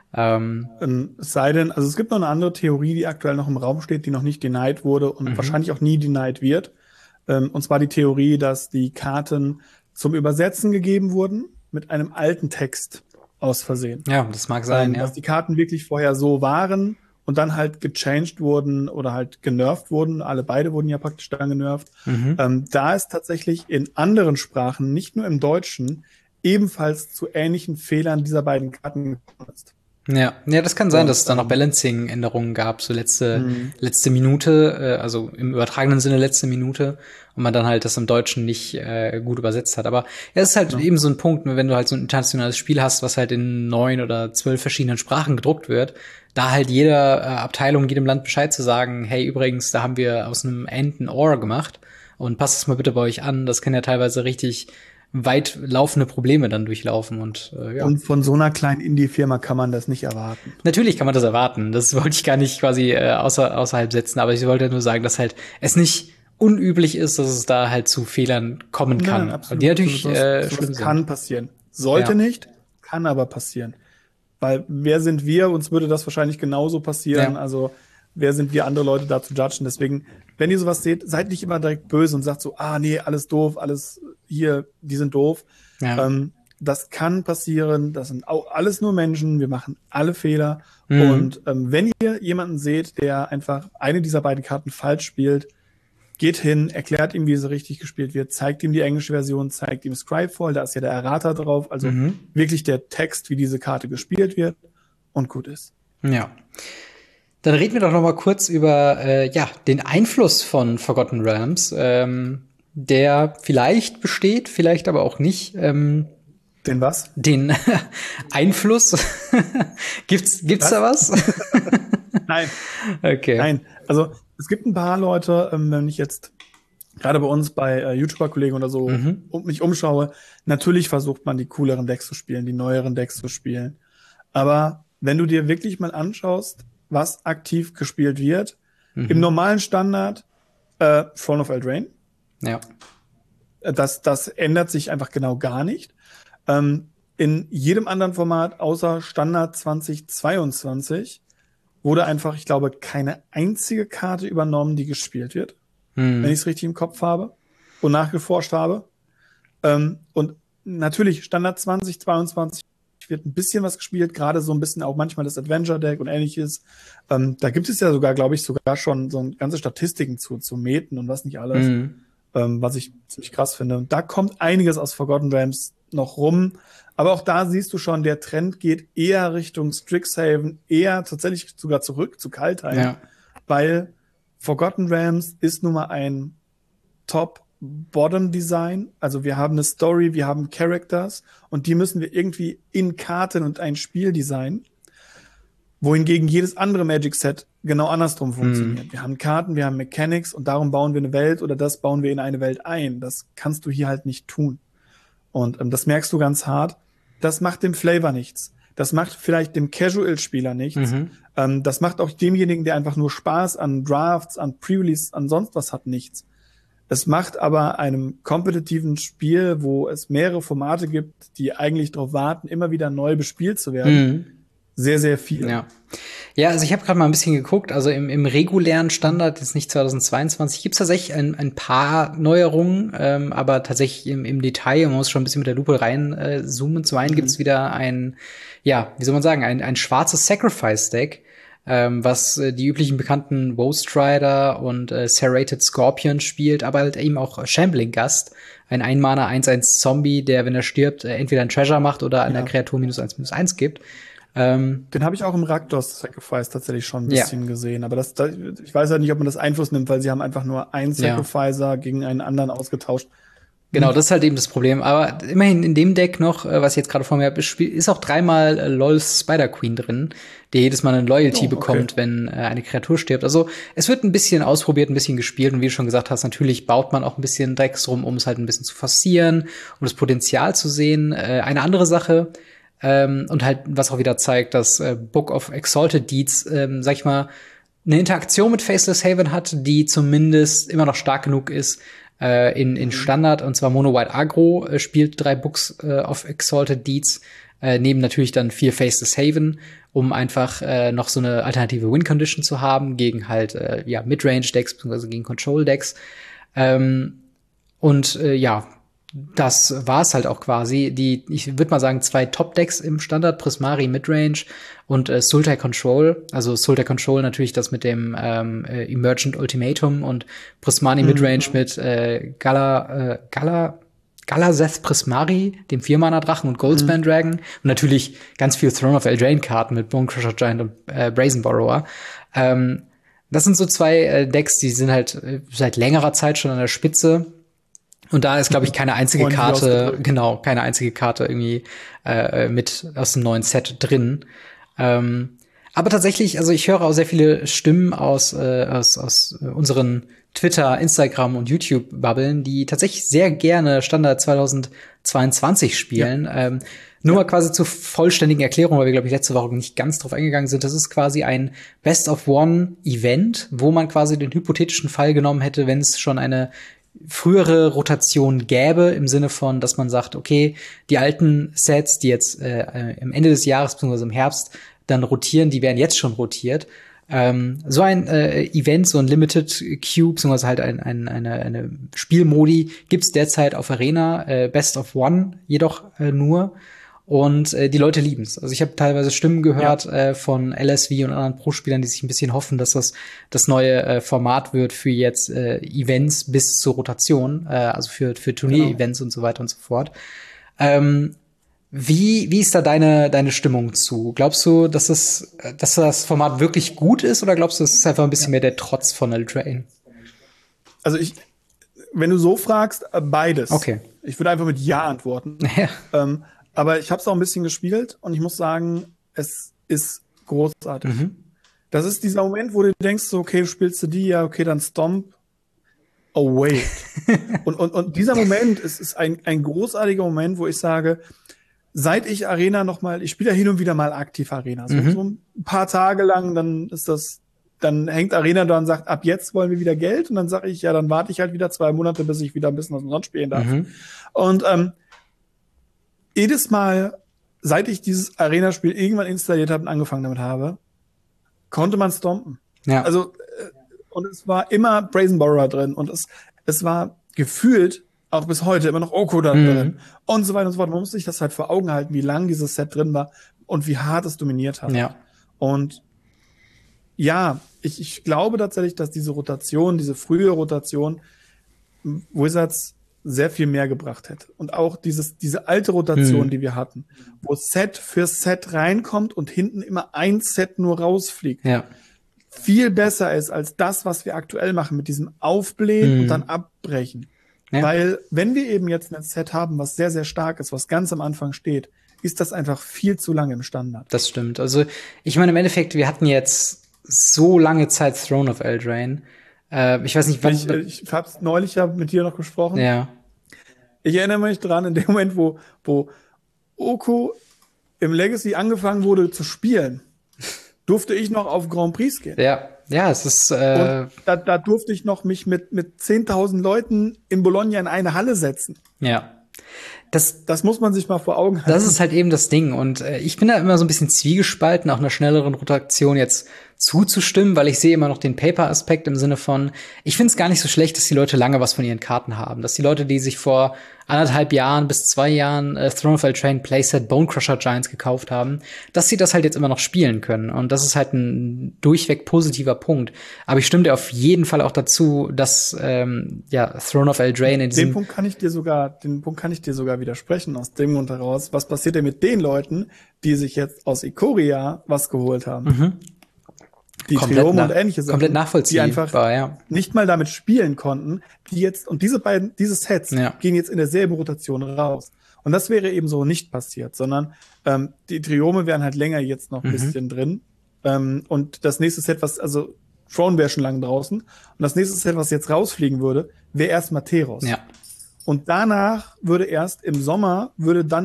Es sei denn, also es gibt noch eine andere Theorie, die aktuell noch im Raum steht, die noch nicht denied wurde und wahrscheinlich auch nie denied wird. Und zwar die Theorie, dass die Karten zum Übersetzen gegeben wurden mit einem alten Text aus Versehen. Ja, das mag sein, ja. Dass die Karten wirklich vorher so waren und dann halt gechanged wurden oder halt genervt wurden. Beide wurden ja praktisch dann genervt. Da es tatsächlich in anderen Sprachen, nicht nur im Deutschen, ebenfalls zu ähnlichen Fehlern dieser beiden Karten gekommen ist. Ja, das kann sein, dass es da noch Balancing-Änderungen gab, so letzte Minute, also im übertragenen Sinne letzte Minute, und man dann halt das im Deutschen nicht gut übersetzt hat. Aber ja, es ist halt eben so ein Punkt, wenn du halt so ein internationales Spiel hast, was halt in 9 oder 12 verschiedenen Sprachen gedruckt wird, da halt jeder Abteilung, jedem Land Bescheid zu sagen, hey, übrigens, da haben wir aus einem And ein Or gemacht und passt es mal bitte bei euch an. Das kann ja teilweise richtig weit laufende Probleme dann durchlaufen und ja. Und von so einer kleinen Indie-Firma kann man das nicht erwarten. Natürlich kann man das erwarten. Das wollte ich gar nicht quasi außerhalb setzen, aber ich wollte nur sagen, dass halt es nicht unüblich ist, dass es da halt zu Fehlern kommen kann. Nein, absolut. Die natürlich sowas schlimm kann sind. passieren. Sollte nicht, kann aber passieren. Weil wer sind wir? Uns würde das wahrscheinlich genauso passieren. Ja. Also wer sind wir, andere Leute da zu judgen? Deswegen, wenn ihr sowas seht, seid nicht immer direkt böse und sagt so, nee, alles doof, alles hier, die sind doof. Ja. Das kann passieren. Das sind auch alles nur Menschen. Wir machen alle Fehler. Und wenn ihr jemanden seht, der einfach eine dieser beiden Karten falsch spielt, geht hin, erklärt ihm, wie sie richtig gespielt wird, zeigt ihm die englische Version, zeigt ihm Scribefall, da ist ja der Errata drauf, also wirklich der Text, wie diese Karte gespielt wird, und gut ist. Ja. Dann reden wir doch noch mal kurz über den Einfluss von Forgotten Realms, der vielleicht besteht, vielleicht aber auch nicht. Den was? Den Einfluss. Gibt's da was? Nein. Okay. Nein. Also es gibt ein paar Leute, wenn ich jetzt gerade bei uns bei YouTuber-Kollegen oder so mich umschaue, natürlich versucht man die cooleren Decks zu spielen, die neueren Decks zu spielen. Aber wenn du dir wirklich mal anschaust, was aktiv gespielt wird, im normalen Standard Throne of Eldraine. Ja. Das ändert sich einfach genau gar nicht. In jedem anderen Format außer Standard 2022 wurde einfach, ich glaube, keine einzige Karte übernommen, die gespielt wird, wenn ich es richtig im Kopf habe und nachgeforscht habe. Und natürlich, Standard 2022 wird ein bisschen was gespielt, gerade so ein bisschen auch manchmal das Adventure-Deck und ähnliches. Da gibt es ja sogar, glaube ich, schon so ganze Statistiken zu Meten und was nicht alles, was ich ziemlich krass finde. Und da kommt einiges aus Forgotten Realms noch rum. Aber auch da siehst du schon, der Trend geht eher Richtung Strixhaven, eher tatsächlich sogar zurück zu Kaldheim, weil Forgotten Realms ist nun mal ein Top-Bottom-Design. Also wir haben eine Story, wir haben Characters und die müssen wir irgendwie in Karten und ein Spiel designen, wohingegen jedes andere Magic-Set genau andersrum funktioniert. Wir haben Karten, wir haben Mechanics und darum bauen wir eine Welt oder das bauen wir in eine Welt ein. Das kannst du hier halt nicht tun. Und das merkst du ganz hart. Das macht dem Flavor nichts. Das macht vielleicht dem Casual-Spieler nichts. Das macht auch demjenigen, der einfach nur Spaß an Drafts, an Pre-Release, an sonst was hat, nichts. Es macht aber einem kompetitiven Spiel, wo es mehrere Formate gibt, die eigentlich darauf warten, immer wieder neu bespielt zu werden, sehr, sehr viel. Ja, also ich habe gerade mal ein bisschen geguckt, also im regulären Standard, jetzt nicht 2022, gibt's tatsächlich ein paar Neuerungen, aber tatsächlich im Detail, man muss schon ein bisschen mit der Lupe reinzoomen. Zum einen gibt's wieder ein schwarzes Sacrifice-Deck, was die üblichen bekannten Woe-Strider und Serrated Scorpion spielt, aber halt eben auch Shambling Gust, ein Einmaner 1/1 Zombie, der, wenn er stirbt, entweder ein Treasure macht oder einer Kreatur -1/-1 gibt. Den habe ich auch im Rakdos Sacrifice tatsächlich schon ein bisschen gesehen. Aber ich weiß halt nicht, ob man das Einfluss nimmt, weil sie haben einfach nur einen Sacrificer gegen einen anderen ausgetauscht. Genau, das ist halt eben das Problem. Aber immerhin in dem Deck noch, was ich jetzt gerade vor mir habe, ist auch 3-mal LoL's Spider-Queen drin, der jedes Mal eine Loyalty bekommt, wenn eine Kreatur stirbt. Also es wird ein bisschen ausprobiert, ein bisschen gespielt. Und wie du schon gesagt hast, natürlich baut man auch ein bisschen Decks rum, um es halt ein bisschen zu forcieren, um das Potenzial zu sehen. Eine andere Sache, und halt, was auch wieder zeigt, dass Book of Exalted Deeds, sag ich mal, eine Interaktion mit Faceless Haven hat, die zumindest immer noch stark genug ist, in Standard, und zwar Mono White Aggro spielt 3 Books of Exalted Deeds, neben natürlich dann 4 Faceless Haven, um einfach noch so eine alternative Win-Condition zu haben gegen halt Midrange-Decks bzw. gegen Control-Decks. Das war's halt auch quasi. Ich würde mal sagen, 2 Top-Decks im Standard, Prismari Midrange und Sultai Control. Also Sultai Control natürlich das mit dem Emergent Ultimatum und Prismari Midrange mit Galazeth Prismari, dem 4-Mana-Drachen und Goldspan Dragon. Und natürlich ganz viel Throne of Eldraine-Karten mit Bonecrusher Giant und Brazen Borrower. Das sind so 2 Decks, die sind halt seit längerer Zeit schon an der Spitze. Und da ist, glaube ich, keine einzige Karte irgendwie mit aus dem neuen Set drin. Aber tatsächlich, also ich höre auch sehr viele Stimmen aus unseren Twitter, Instagram und YouTube-Bubbeln, die tatsächlich sehr gerne Standard 2022 spielen. Nur mal quasi zur vollständigen Erklärung, weil wir, glaube ich, letzte Woche nicht ganz drauf eingegangen sind. Das ist quasi ein Best-of-One-Event, wo man quasi den hypothetischen Fall genommen hätte, wenn es schon eine frühere Rotation gäbe, im Sinne von, dass man sagt, okay, die alten Sets, die jetzt am Ende des Jahres bzw. im Herbst dann rotieren, die werden jetzt schon rotiert. So ein Event, so ein Limited Queue, beziehungsweise halt eine Spielmodi gibt's derzeit auf Arena, Best of One jedoch nur. Und die Leute lieben's. Also ich habe teilweise Stimmen gehört von LSV und anderen Pro-Spielern, die sich ein bisschen hoffen, dass das neue Format wird für jetzt Events bis zur Rotation, also für Turnier-Events und so weiter und so fort. Wie ist da deine Stimmung zu? Glaubst du, dass das Format wirklich gut ist, oder glaubst du, es ist einfach ein bisschen mehr der Trotz von Eldraine? Also wenn du so fragst, beides. Okay. Ich würde einfach mit Ja antworten. Aber ich habe es auch ein bisschen gespielt und ich muss sagen, es ist großartig. Das ist dieser Moment, wo du denkst, so, okay, spielst du die, ja, okay, dann Stomp. Oh, wait. und dieser Moment ist ein großartiger Moment, wo ich sage, seit ich Arena ich spiele ja hin und wieder mal aktiv Arena. So ein paar Tage lang, dann hängt Arena da und sagt, ab jetzt wollen wir wieder Geld. Und dann sage ich, ja, dann warte ich halt wieder 2 Monate, bis ich wieder ein bisschen was umsonst spielen darf. Und jedes Mal, seit ich dieses Arena-Spiel irgendwann installiert habe und angefangen damit habe, konnte man stompen. Ja. Also, und es war immer Brazen Borrower drin und es war gefühlt auch bis heute immer noch Oko da drin und so weiter und so fort. Man muss sich das halt vor Augen halten, wie lang dieses Set drin war und wie hart es dominiert hat. Ja. Und ja, ich glaube tatsächlich, dass diese frühe Rotation Wizards sehr viel mehr gebracht hätte. Und auch diese alte Rotation, die wir hatten, wo Set für Set reinkommt und hinten immer ein Set nur rausfliegt. Ja. Viel besser ist als das, was wir aktuell machen, mit diesem Aufblähen und dann abbrechen. Ja. Weil, wenn wir eben jetzt ein Set haben, was sehr, sehr stark ist, was ganz am Anfang steht, ist das einfach viel zu lange im Standard. Das stimmt. Also, ich meine, im Endeffekt, wir hatten jetzt so lange Zeit Throne of Eldraine. Ich weiß nicht, wann. Ich hab's neulich ja mit dir noch gesprochen. Ja. Ich erinnere mich dran, in dem Moment, wo Oko im Legacy angefangen wurde zu spielen, durfte ich noch auf Grand Prix gehen. Ja, es ist. Und da durfte ich noch mich mit 10.000 Leuten in Bologna in eine Halle setzen. Ja. Das muss man sich mal vor Augen halten. Das ist halt eben das Ding. Und ich bin da immer so ein bisschen zwiegespalten, auch einer schnelleren Rotation jetzt zuzustimmen, weil ich sehe immer noch den Paper-Aspekt im Sinne von, ich finde es gar nicht so schlecht, dass die Leute lange was von ihren Karten haben. Dass die Leute, die sich vor 1,5 Jahren bis 2 Jahren Throne of Eldraine Playset Bonecrusher Giants gekauft haben, dass sie das halt jetzt immer noch spielen können. Und das ist halt ein durchweg positiver Punkt. Aber ich stimme dir auf jeden Fall auch dazu, dass Throne of Eldraine in diesem Den Punkt kann ich dir sogar widersprechen, aus dem Grund heraus. Was passiert denn mit den Leuten, die sich jetzt aus Ikoria was geholt haben? Mhm. Die Triome und ähnliche Sachen, komplett nachvollziehbar, die einfach nicht mal damit spielen konnten, diese Sets gehen jetzt in derselben Rotation raus. Und das wäre eben so nicht passiert, sondern die Triome wären halt länger jetzt noch ein bisschen drin. Und das nächste Set, Throne wäre schon lange draußen. Und das nächste Set, was jetzt rausfliegen würde, wäre erst Materos. Ja. Und danach würde erst im Sommer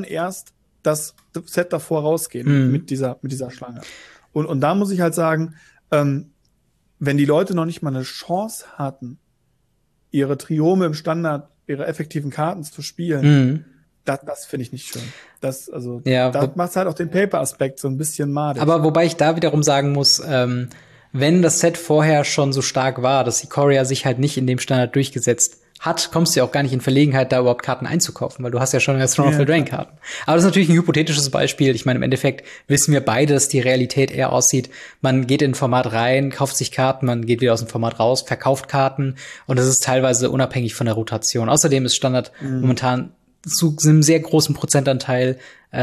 das Set davor rausgehen mit dieser Schlange. Und da muss ich halt sagen, wenn die Leute noch nicht mal eine Chance hatten, ihre Triome im Standard, ihre effektiven Karten zu spielen, das finde ich nicht schön. Das macht halt auch den Paper-Aspekt so ein bisschen madig. Aber wobei ich da wiederum sagen muss, wenn das Set vorher schon so stark war, dass Ikoria sich halt nicht in dem Standard durchgesetzt hat, kommst du ja auch gar nicht in Verlegenheit, da überhaupt Karten einzukaufen, weil du hast ja schon Throne of Eldraine Karten. Aber das ist natürlich ein hypothetisches Beispiel. Ich meine, im Endeffekt wissen wir beide, dass die Realität eher aussieht, man geht in ein Format rein, kauft sich Karten, man geht wieder aus dem Format raus, verkauft Karten und das ist teilweise unabhängig von der Rotation. Außerdem ist Standard momentan zu einem sehr großen Prozentanteil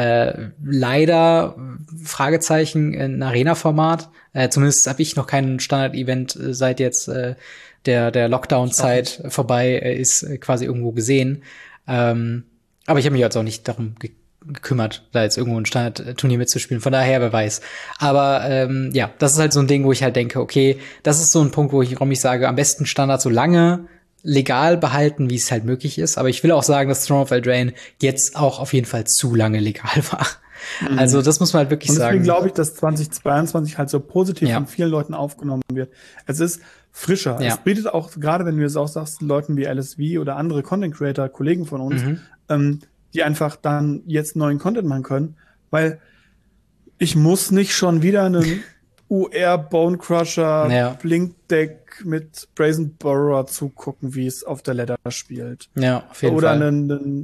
leider Fragezeichen in Arena-Format. Zumindest habe ich noch kein Standard-Event seit jetzt der Lockdown-Zeit vorbei ist, quasi irgendwo gesehen. Aber ich habe mich jetzt auch nicht darum gekümmert, da jetzt irgendwo ein Standard-Turnier mitzuspielen. Von daher, wer weiß. Aber das ist halt so ein Ding, wo ich halt denke, okay, das ist so ein Punkt, warum ich sage, am besten Standard so lange legal behalten, wie es halt möglich ist. Aber ich will auch sagen, dass Throne of Eldraine jetzt auch auf jeden Fall zu lange legal war. Also das muss man halt wirklich sagen. Deswegen glaube ich, dass 2022 halt so positiv von vielen Leuten aufgenommen wird. Es ist frischer. Es bietet auch, gerade wenn du es auch sagst, Leuten wie LSV oder andere Content Creator, Kollegen von uns, die einfach dann jetzt neuen Content machen können, weil ich muss nicht schon wieder einen UR Bonecrusher Blink Deck mit Brazen Borrower zugucken, wie es auf der Ladder spielt. Ja, auf jeden Fall. Oder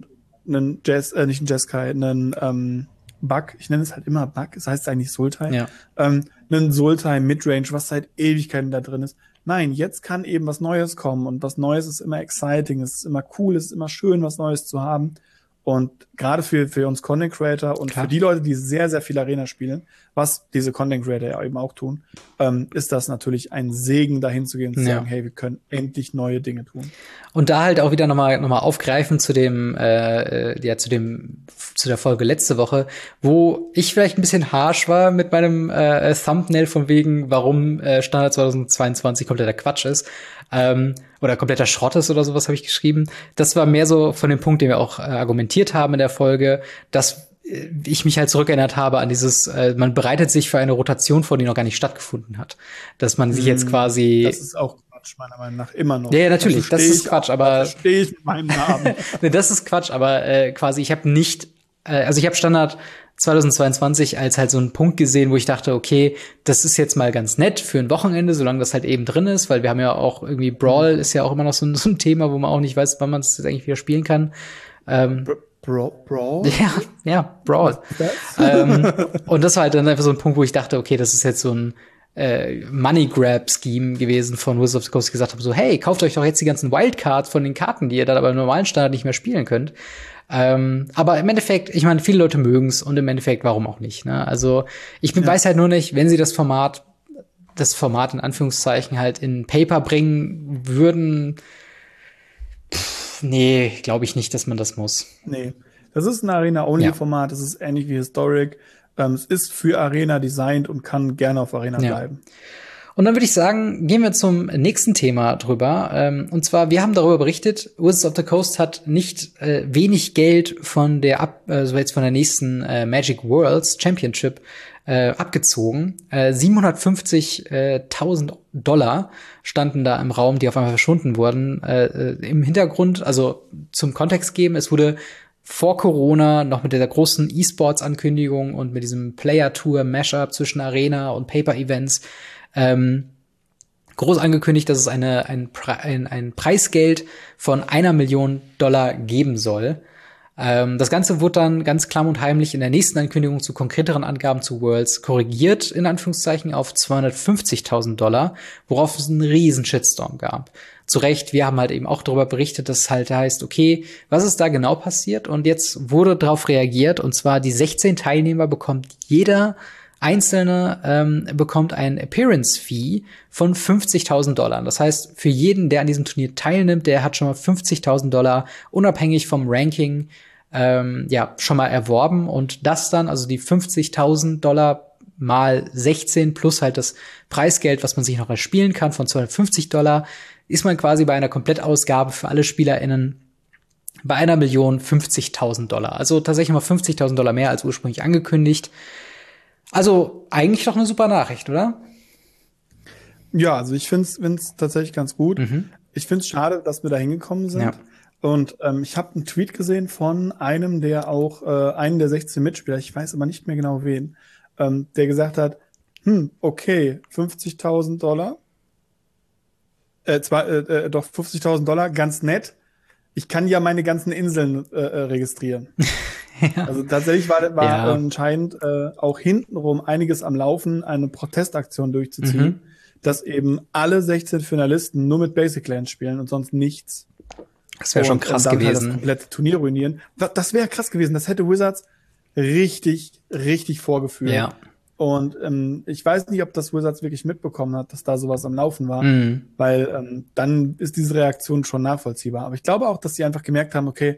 einen Bug, ich nenne es halt immer Bug, es heißt eigentlich Sultai. Ja. Einen Sultai Midrange, was seit Ewigkeiten da drin ist. Nein, jetzt kann eben was Neues kommen und was Neues ist immer exciting, es ist immer cool, es ist immer schön, was Neues zu haben. Und gerade für uns Content Creator und für die Leute, die sehr, sehr viel Arena spielen, was diese Content Creator ja eben auch tun, ist das natürlich ein Segen, dahin zu gehen und zu sagen, hey, wir können endlich neue Dinge tun. Und da halt auch wieder nochmal aufgreifen zu der Folge letzte Woche, wo ich vielleicht ein bisschen harsh war mit meinem Thumbnail von wegen, warum Standard 2022 kompletter Quatsch ist. Oder kompletter Schrott ist oder sowas, habe ich geschrieben. Das war mehr so von dem Punkt, den wir auch argumentiert haben in der Folge, dass ich mich halt zurückerinnert habe an dieses, man bereitet sich für eine Rotation vor, die noch gar nicht stattgefunden hat. Dass man sich jetzt quasi... Das ist auch Quatsch, meiner Meinung nach, immer noch. Ja, natürlich, das ist Quatsch, aber... Da stehe ich mit meinem Namen. Das ist Quatsch, aber quasi, ich habe nicht... ich habe Standard 2022 als halt so einen Punkt gesehen, wo ich dachte, okay, das ist jetzt mal ganz nett für ein Wochenende, solange das halt eben drin ist, weil wir haben ja auch irgendwie Brawl ist ja auch immer noch so ein Thema, wo man auch nicht weiß, wann man es jetzt eigentlich wieder spielen kann. Brawl? Ja, Brawl. Und das war halt dann einfach so ein Punkt, wo ich dachte, okay, das ist jetzt so ein Money-Grab-Scheme gewesen von Wizards of the Coast, die gesagt haben so, hey, kauft euch doch jetzt die ganzen Wildcards von den Karten, die ihr dann aber im normalen Standard nicht mehr spielen könnt. Aber im Endeffekt, ich meine, viele Leute mögen's und im Endeffekt, warum auch nicht, ne? Also, weiß halt nur nicht, wenn sie das Format in Anführungszeichen halt in Paper bringen würden, nee, glaube ich nicht, dass man das muss. Nee. Das ist ein Arena-Only-Format, das ist ähnlich wie Historic. Es ist für Arena designt und kann gerne auf Arena bleiben. Und dann würde ich sagen, gehen wir zum nächsten Thema drüber. Und zwar, wir haben darüber berichtet, Wizards of the Coast hat nicht wenig Geld von der nächsten Magic Worlds Championship abgezogen. 750.000 $ standen da im Raum, die auf einmal verschwunden wurden. Im Hintergrund, also zum Kontext geben, es wurde vor Corona, noch mit der großen E-Sports-Ankündigung und mit diesem Player-Tour-Mashup zwischen Arena und Paper-Events, groß angekündigt, dass es ein Preisgeld von $1 Million geben soll. Das Ganze wurde dann ganz klamm und heimlich in der nächsten Ankündigung zu konkreteren Angaben zu Worlds korrigiert, in Anführungszeichen, auf $250.000, worauf es einen riesen Shitstorm gab. Zu Recht, wir haben halt eben auch darüber berichtet, dass es halt heißt, okay, was ist da genau passiert? Und jetzt wurde darauf reagiert, und zwar die 16 Teilnehmer bekommt jeder Einzelne bekommt ein Appearance-Fee von $50.000. Das heißt, für jeden, der an diesem Turnier teilnimmt, der hat schon mal $50.000 unabhängig vom Ranking schon mal erworben. Und das dann, also die $50.000 mal 16 plus halt das Preisgeld, was man sich noch erspielen kann von $250, ist man quasi bei einer Komplettausgabe für alle SpielerInnen bei $1.050.000. Also tatsächlich mal $50.000 mehr als ursprünglich angekündigt. Also eigentlich doch eine super Nachricht, oder? Ja, also ich find's tatsächlich ganz gut. Ich find's schade, dass wir da hingekommen sind. Ja. Und ich habe einen Tweet gesehen von einem, der auch einen der 16 Mitspieler, ich weiß aber nicht mehr genau wen, der gesagt hat, okay, $50.000, doch $50.000, ganz nett. Ich kann ja meine ganzen Inseln registrieren. Ja. Also tatsächlich war anscheinend auch hintenrum einiges am Laufen, eine Protestaktion durchzuziehen, dass eben alle 16 Finalisten nur mit Basic Lands spielen und sonst nichts. Das wäre schon krass gewesen. Halt das komplette Turnier ruinieren. Das wäre krass gewesen. Das hätte Wizards richtig, richtig vorgeführt. Ja. Und ich weiß nicht, ob das Wizards wirklich mitbekommen hat, dass da sowas am Laufen war, weil dann ist diese Reaktion schon nachvollziehbar. Aber ich glaube auch, dass sie einfach gemerkt haben, okay,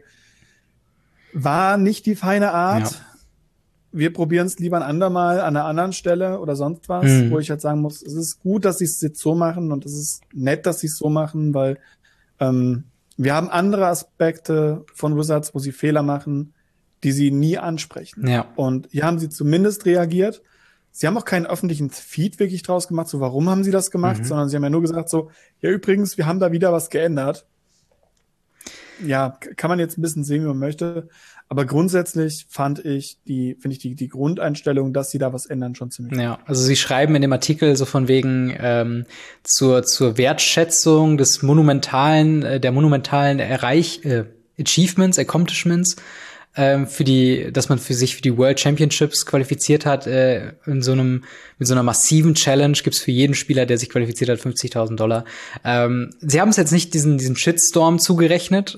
war nicht die feine Art. Ja. Wir probieren es lieber ein andermal an einer anderen Stelle oder sonst was, wo ich halt sagen muss, es ist gut, dass sie es jetzt so machen und es ist nett, dass sie es so machen, weil wir haben andere Aspekte von Wizards, wo sie Fehler machen, die sie nie ansprechen. Ja. Und hier haben sie zumindest reagiert. Sie haben auch keinen öffentlichen Feed wirklich draus gemacht, so warum haben sie das gemacht, sondern sie haben ja nur gesagt so, ja übrigens, wir haben da wieder was geändert. Ja, kann man jetzt ein bisschen sehen, wie man möchte. Aber grundsätzlich finde ich die Grundeinstellung, dass sie da was ändern, schon ziemlich. Ja, also sie schreiben in dem Artikel so von wegen zur Wertschätzung des monumentalen Achievements, Accomplishments, dass man sich für die World Championships qualifiziert hat, mit so einer massiven Challenge gibt's für jeden Spieler, der sich qualifiziert hat, $50.000. Sie haben es jetzt nicht diesen Shitstorm zugerechnet,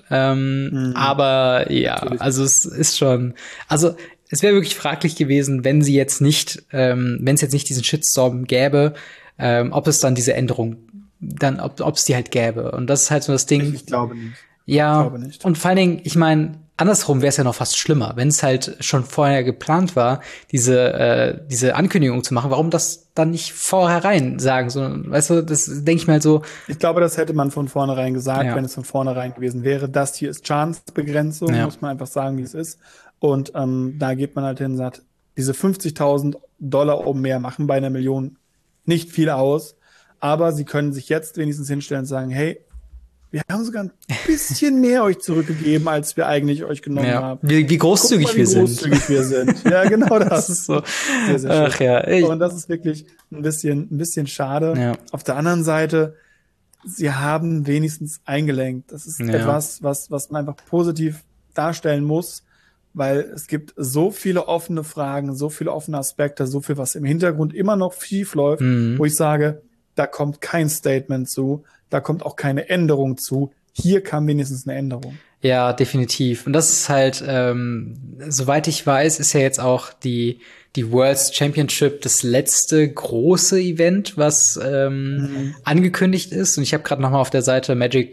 aber ja, natürlich. Also es ist schon, also es wäre wirklich fraglich gewesen, wenn es jetzt nicht diesen Shitstorm gäbe, ob es dann diese Änderung ob es die halt gäbe. Und das ist halt so das Ding. Ich glaube nicht. Ja, ich glaube nicht. Und vor allen Dingen, ich meine, andersrum wäre es ja noch fast schlimmer, wenn es halt schon vorher geplant war, diese Ankündigung zu machen. Warum das dann nicht vornherein sagen? So, weißt du, das denke ich mir halt so. Ich glaube, das hätte man von vornherein gesagt, wenn es von vornherein gewesen wäre. Das hier ist Chance-Begrenzung, muss man einfach sagen, wie es ist. Und da geht man halt hin und sagt, diese $50.000 oben mehr machen bei 1 Million nicht viel aus. Aber sie können sich jetzt wenigstens hinstellen und sagen, hey, wir haben sogar ein bisschen mehr euch zurückgegeben, als wir eigentlich euch genommen haben. Wie großzügig wir sind. Ja, genau das. Das ist so. Sehr, sehr schön. Ach ja. Und das ist wirklich ein bisschen schade. Ja. Auf der anderen Seite, sie haben wenigstens eingelenkt. Das ist etwas, was man einfach positiv darstellen muss, weil es gibt so viele offene Fragen, so viele offene Aspekte, so viel, was im Hintergrund immer noch schief läuft, wo ich sage, da kommt kein Statement zu, da kommt auch keine Änderung zu. Hier kam wenigstens eine Änderung. Ja, definitiv. Und das ist halt, soweit ich weiß, ist ja jetzt auch die World's Championship das letzte große Event, was angekündigt ist. Und ich habe gerade noch mal auf der Seite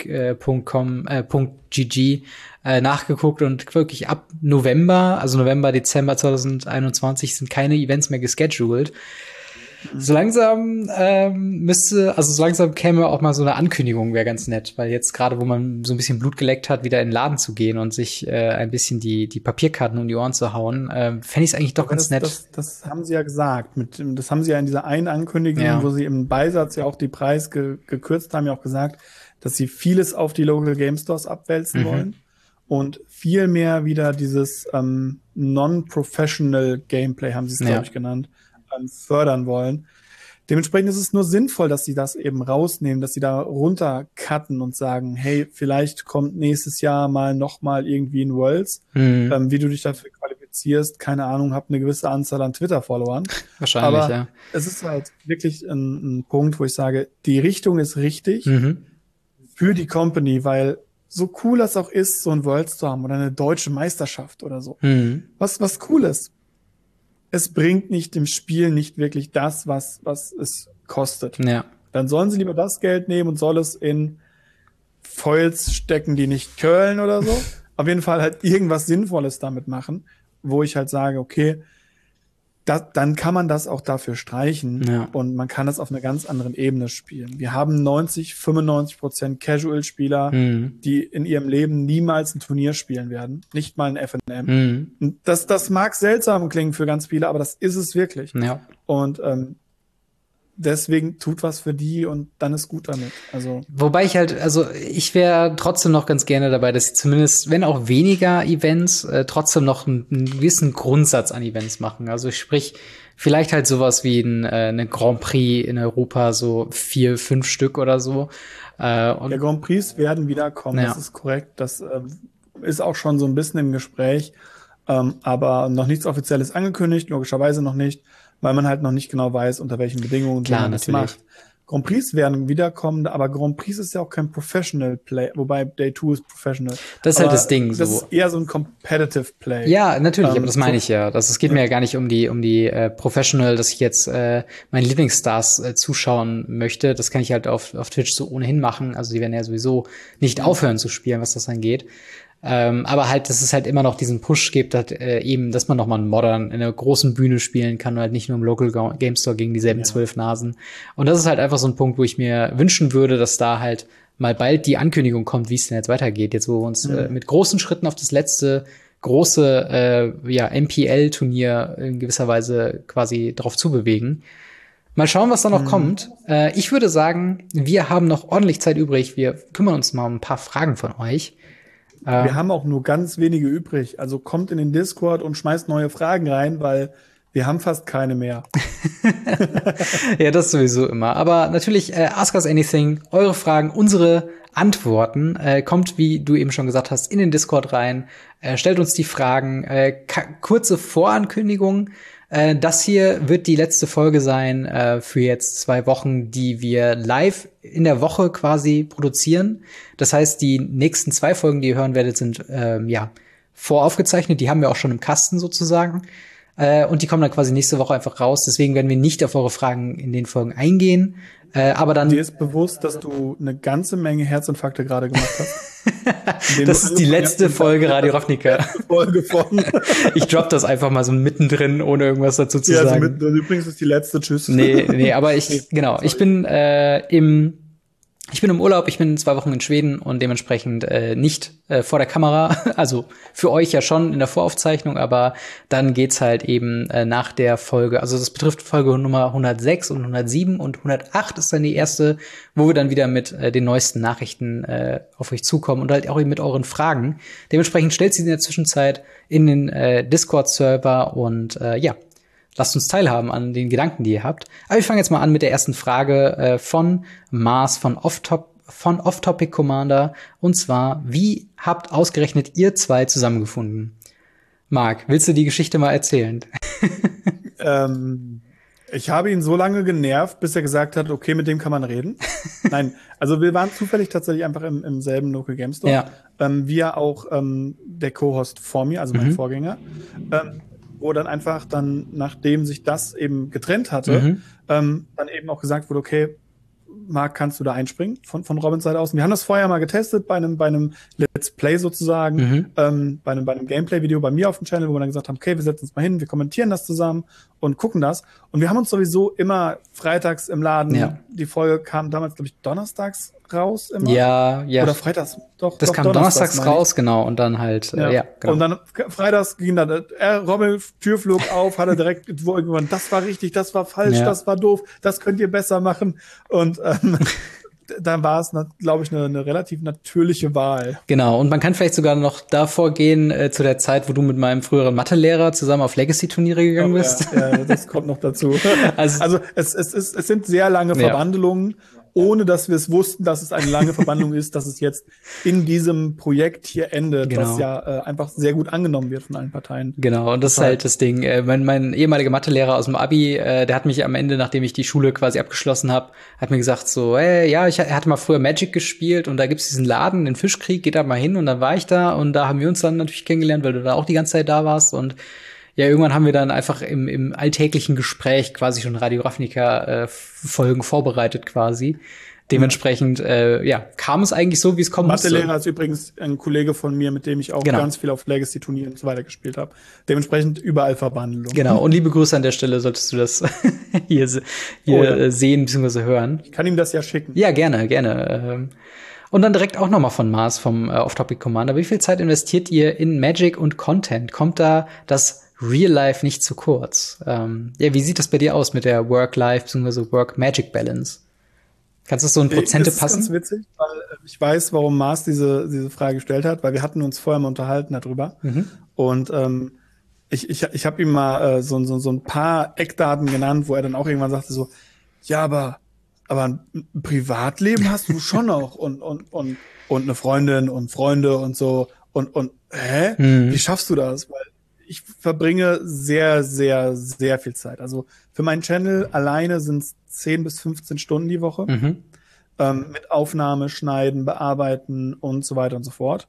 magic.com.gg nachgeguckt und wirklich ab November, Dezember 2021 sind keine Events mehr gescheduled. So langsam käme auch mal so eine Ankündigung, wäre ganz nett, weil jetzt gerade, wo man so ein bisschen Blut geleckt hat, wieder in den Laden zu gehen und sich ein bisschen die Papierkarten um die Ohren zu hauen, fände ich es eigentlich doch ganz nett. Das haben sie ja gesagt. Das haben sie ja in dieser einen Ankündigung, wo sie im Beisatz ja auch die Preis gekürzt haben, ja auch gesagt, dass sie vieles auf die Local Game Stores abwälzen wollen. und viel mehr wieder dieses Non-Professional Gameplay, haben sie es, glaube ich, genannt, fördern wollen. Dementsprechend ist es nur sinnvoll, dass sie das eben rausnehmen, dass sie da runtercutten und sagen, hey, vielleicht kommt nächstes Jahr noch mal irgendwie ein Worlds, wie du dich dafür qualifizierst, keine Ahnung, hab eine gewisse Anzahl an Twitter-Followern. Wahrscheinlich, aber ja. Es ist halt wirklich ein Punkt, wo ich sage, die Richtung ist richtig für die Company, weil so cool das auch ist, so ein Worlds zu haben oder eine deutsche Meisterschaft oder so. Was cool ist. Es bringt nicht dem Spiel nicht wirklich das, was es kostet. Ja. Dann sollen sie lieber das Geld nehmen und soll es in Foils stecken, die nicht curlen oder so. Auf jeden Fall halt irgendwas Sinnvolles damit machen, wo ich halt sage, okay, dann kann man das auch dafür streichen und man kann das auf einer ganz anderen Ebene spielen. Wir haben 95% Casual-Spieler, die in ihrem Leben niemals ein Turnier spielen werden. Nicht mal ein FNM. Das mag seltsam klingen für ganz viele, aber das ist es wirklich. Ja. Und deswegen tut was für die und dann ist gut damit. Also wobei ich wäre trotzdem noch ganz gerne dabei, dass sie zumindest, wenn auch weniger Events, trotzdem noch einen gewissen Grundsatz an Events machen. Also sprich, vielleicht halt sowas wie eine Grand Prix in Europa, so 4, 5 Stück oder so. Der Grand Prix werden wieder kommen, das ist korrekt. Das ist auch schon so ein bisschen im Gespräch, aber noch nichts Offizielles angekündigt, logischerweise noch nicht, weil man halt noch nicht genau weiß, unter welchen Bedingungen man das macht. Grand Prix werden wiederkommen, aber Grand Prix ist ja auch kein Professional Play, wobei Day 2 ist Professional. Das ist aber halt das Ding. Das ist eher so ein Competitive Play. Ja, natürlich, aber das meine ich ja. Es geht mir ja gar nicht um die Professional, dass ich jetzt meine Lieblingsstars zuschauen möchte. Das kann ich halt auf Twitch so ohnehin machen. Also die werden ja sowieso nicht aufhören zu spielen, was das angeht. Aber halt, dass es halt immer noch diesen Push gibt, dass man noch mal einen Modern in einer großen Bühne spielen kann und halt nicht nur im Local Game Store gegen dieselben 12 Nasen. Und das ist halt einfach so ein Punkt, wo ich mir wünschen würde, dass da halt mal bald die Ankündigung kommt, wie es denn jetzt weitergeht. Jetzt, wo wir uns mit großen Schritten auf das letzte große MPL-Turnier in gewisser Weise quasi drauf zubewegen. Mal schauen, was da noch kommt. Ich würde sagen, wir haben noch ordentlich Zeit übrig. Wir kümmern uns mal um ein paar Fragen von euch. Wir haben auch nur ganz wenige übrig. Also kommt in den Discord und schmeißt neue Fragen rein, weil wir haben fast keine mehr. Ja, das sowieso immer. Aber natürlich, ask us anything. Eure Fragen, unsere Antworten. Kommt, wie du eben schon gesagt hast, in den Discord rein. Stellt uns die Fragen. Kurze Vorankündigung. Das hier wird die letzte Folge sein für jetzt 2 Wochen, die wir live in der Woche quasi produzieren. Das heißt, die nächsten 2 Folgen, die ihr hören werdet, sind voraufgezeichnet. Die haben wir auch schon im Kasten sozusagen. Und die kommen dann quasi nächste Woche einfach raus. Deswegen werden wir nicht auf eure Fragen in den Folgen eingehen. Aber dann. Dir ist bewusst, dass du eine ganze Menge Herzinfarkte gerade gemacht hast? Das ist die letzte Folge Radio Ravnica. Folge von. Ich droppe das einfach mal so mittendrin, ohne irgendwas dazu zu sagen. Also übrigens ist die letzte. Tschüss. Nee, aber ich bin im Urlaub, ich bin 2 Wochen in Schweden und dementsprechend nicht vor der Kamera. Also für euch ja schon in der Voraufzeichnung, aber dann geht's halt eben nach der Folge. Also das betrifft Folge Nummer 106 und 107 und 108 ist dann die erste, wo wir dann wieder mit den neuesten Nachrichten auf euch zukommen und halt auch eben mit euren Fragen. Dementsprechend stellt sie in der Zwischenzeit in den Discord-Server und lasst uns teilhaben an den Gedanken, die ihr habt. Aber wir fangen jetzt mal an mit der ersten Frage von Mars von Off-Topic Commander. Und zwar, wie habt ausgerechnet ihr 2 zusammengefunden? Marc, willst du die Geschichte mal erzählen? Ich habe ihn so lange genervt, bis er gesagt hat, okay, mit dem kann man reden. Nein, also wir waren zufällig tatsächlich einfach im selben Local Game Store. Ja. Wie ja auch der Co-Host vor mir, also mein Vorgänger. Wo dann einfach nachdem sich das eben getrennt hatte, dann eben auch gesagt wurde, okay, Marc, kannst du da einspringen von Robins Seite aus? Und wir haben das vorher mal getestet bei einem Let's Play sozusagen, bei einem Gameplay-Video bei mir auf dem Channel, wo wir dann gesagt haben, okay, wir setzen uns mal hin, wir kommentieren das zusammen und gucken das. Und wir haben uns sowieso immer freitags im Laden, die Folge kam damals, glaube ich, donnerstags raus immer. Ja. Oder freitags, doch. Das kam donnerstags raus, genau, und dann halt, genau. Und dann freitags ging dann, Robin, Tür flog auf, hatte direkt irgendwann, das war richtig, das war falsch, das war doof, das könnt ihr besser machen. Und da war es, glaube ich, eine relativ natürliche Wahl. Genau, und man kann vielleicht sogar noch davor gehen, zu der Zeit, wo du mit meinem früheren Mathelehrer zusammen auf Legacy-Turniere gegangen bist. Ja, das kommt noch dazu. Also es sind sehr lange Verwandlungen, ohne dass wir es wussten, dass es eine lange Verwandlung ist, dass es jetzt in diesem Projekt hier endet, was ja einfach sehr gut angenommen wird von allen Parteien. Genau, und das ist halt das Ding. Mein ehemaliger Mathelehrer aus dem Abi, der hat mich am Ende, nachdem ich die Schule quasi abgeschlossen habe, hat mir gesagt so, er hatte mal früher Magic gespielt und da gibt's diesen Laden, den Fischkrieg, geht da mal hin. Und dann war ich da und da haben wir uns dann natürlich kennengelernt, weil du da auch die ganze Zeit da warst. Und ja, irgendwann haben wir dann einfach im alltäglichen Gespräch quasi schon Radio Ravnica Folgen vorbereitet quasi. Dementsprechend, kam es eigentlich so, wie es kommen musste. Mathelehrer ist übrigens ein Kollege von mir, mit dem ich auch ganz viel auf Legacy-Turnieren und so weiter gespielt habe. Dementsprechend überall Verwandlung. Genau, und liebe Grüße an der Stelle, solltest du das hier sehen bzw. hören. Ich kann ihm das ja schicken. Ja, gerne. Und dann direkt auch noch mal von Mars, vom Off-Topic Commander. Wie viel Zeit investiert ihr in Magic und Content? Kommt da das Real Life nicht zu kurz? Wie sieht das bei dir aus mit der Work-Life bzw. Work-Magic-Balance? Kannst du so in Prozente passen? Das ist ganz witzig, weil ich weiß, warum Mars diese Frage gestellt hat, weil wir hatten uns vorher mal unterhalten darüber. Und ich habe ihm mal so ein paar Eckdaten genannt, wo er dann auch irgendwann sagte so, ja, aber ein Privatleben hast du schon noch und eine Freundin und Freunde und so und wie schaffst du das? Weil ich verbringe sehr, sehr, sehr viel Zeit. Also für meinen Channel alleine sind es 10 bis 15 Stunden die Woche. Mit Aufnahme, Schneiden, Bearbeiten und so weiter und so fort.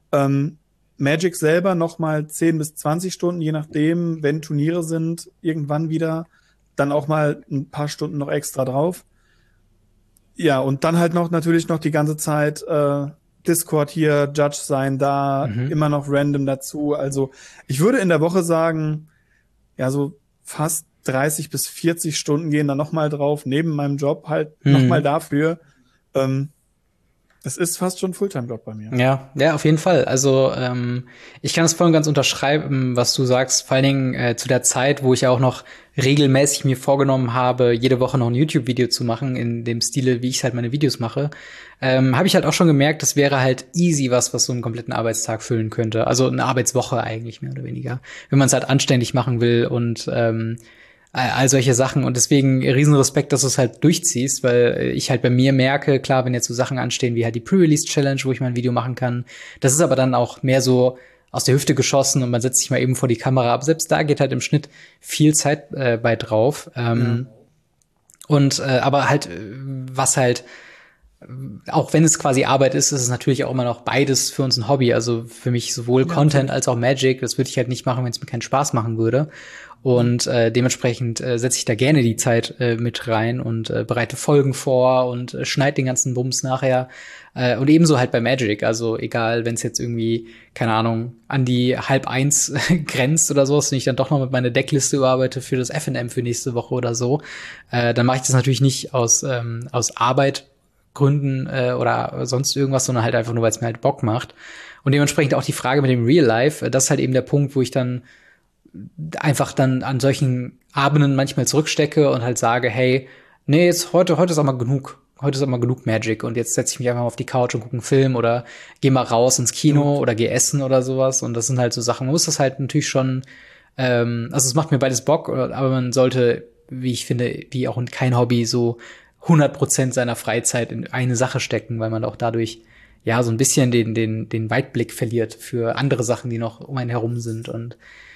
Magic selber nochmal 10 bis 20 Stunden, je nachdem, wenn Turniere sind, irgendwann wieder, dann auch mal ein paar Stunden noch extra drauf. Ja, und dann halt natürlich noch die ganze Zeit Discord hier, Judge sein da, immer noch random dazu. Also ich würde in der Woche sagen, ja, so fast 30 bis 40 Stunden gehen da nochmal drauf, neben meinem Job halt nochmal dafür. Das ist fast schon ein Fulltime-Job bei mir. Ja, auf jeden Fall. Also ich kann es voll und ganz unterschreiben, was du sagst. Vor allen Dingen zu der Zeit, wo ich ja auch noch regelmäßig mir vorgenommen habe, jede Woche noch ein YouTube-Video zu machen, in dem Stile, wie ich halt meine Videos mache, habe ich halt auch schon gemerkt, das wäre halt easy was so einen kompletten Arbeitstag füllen könnte. Also eine Arbeitswoche eigentlich, mehr oder weniger. Wenn man es halt anständig machen will und all solche Sachen. Und deswegen riesen Respekt, dass du es halt durchziehst, weil ich halt bei mir merke, klar, wenn jetzt so Sachen anstehen wie halt die Pre-Release-Challenge, wo ich mein Video machen kann, das ist aber dann auch mehr so aus der Hüfte geschossen und man setzt sich mal eben vor die Kamera. Aber selbst da geht halt im Schnitt viel Zeit bei drauf. Aber halt, was halt, auch wenn es quasi Arbeit ist, ist es natürlich auch immer noch beides für uns ein Hobby. Also für mich sowohl Content als auch Magic. Das würde ich halt nicht machen, wenn es mir keinen Spaß machen würde. Und dementsprechend setze ich da gerne die Zeit mit rein und bereite Folgen vor und schneide den ganzen Bums nachher. Und ebenso halt bei Magic. Also egal, wenn es jetzt irgendwie, keine Ahnung, an die 12:30 grenzt oder so, und ich dann doch noch mit meiner Deckliste überarbeite für das FNM für nächste Woche oder so, dann mache ich das natürlich nicht aus Arbeitgründen oder sonst irgendwas, sondern halt einfach nur, weil es mir halt Bock macht. Und dementsprechend auch die Frage mit dem Real Life, das ist halt eben der Punkt, wo ich dann einfach dann an solchen Abenden manchmal zurückstecke und halt sage, hey, nee, jetzt heute ist auch mal genug. Heute ist auch mal genug Magic und jetzt setze ich mich einfach mal auf die Couch und gucke einen Film oder gehe mal raus ins Kino oder gehe essen oder sowas. Und das sind halt so Sachen, man muss das halt natürlich schon, also es macht mir beides Bock, aber man sollte, wie ich finde, wie auch kein Hobby, so 100% seiner Freizeit in eine Sache stecken, weil man auch dadurch ja so ein bisschen den Weitblick verliert für andere Sachen, die noch um einen herum sind. Und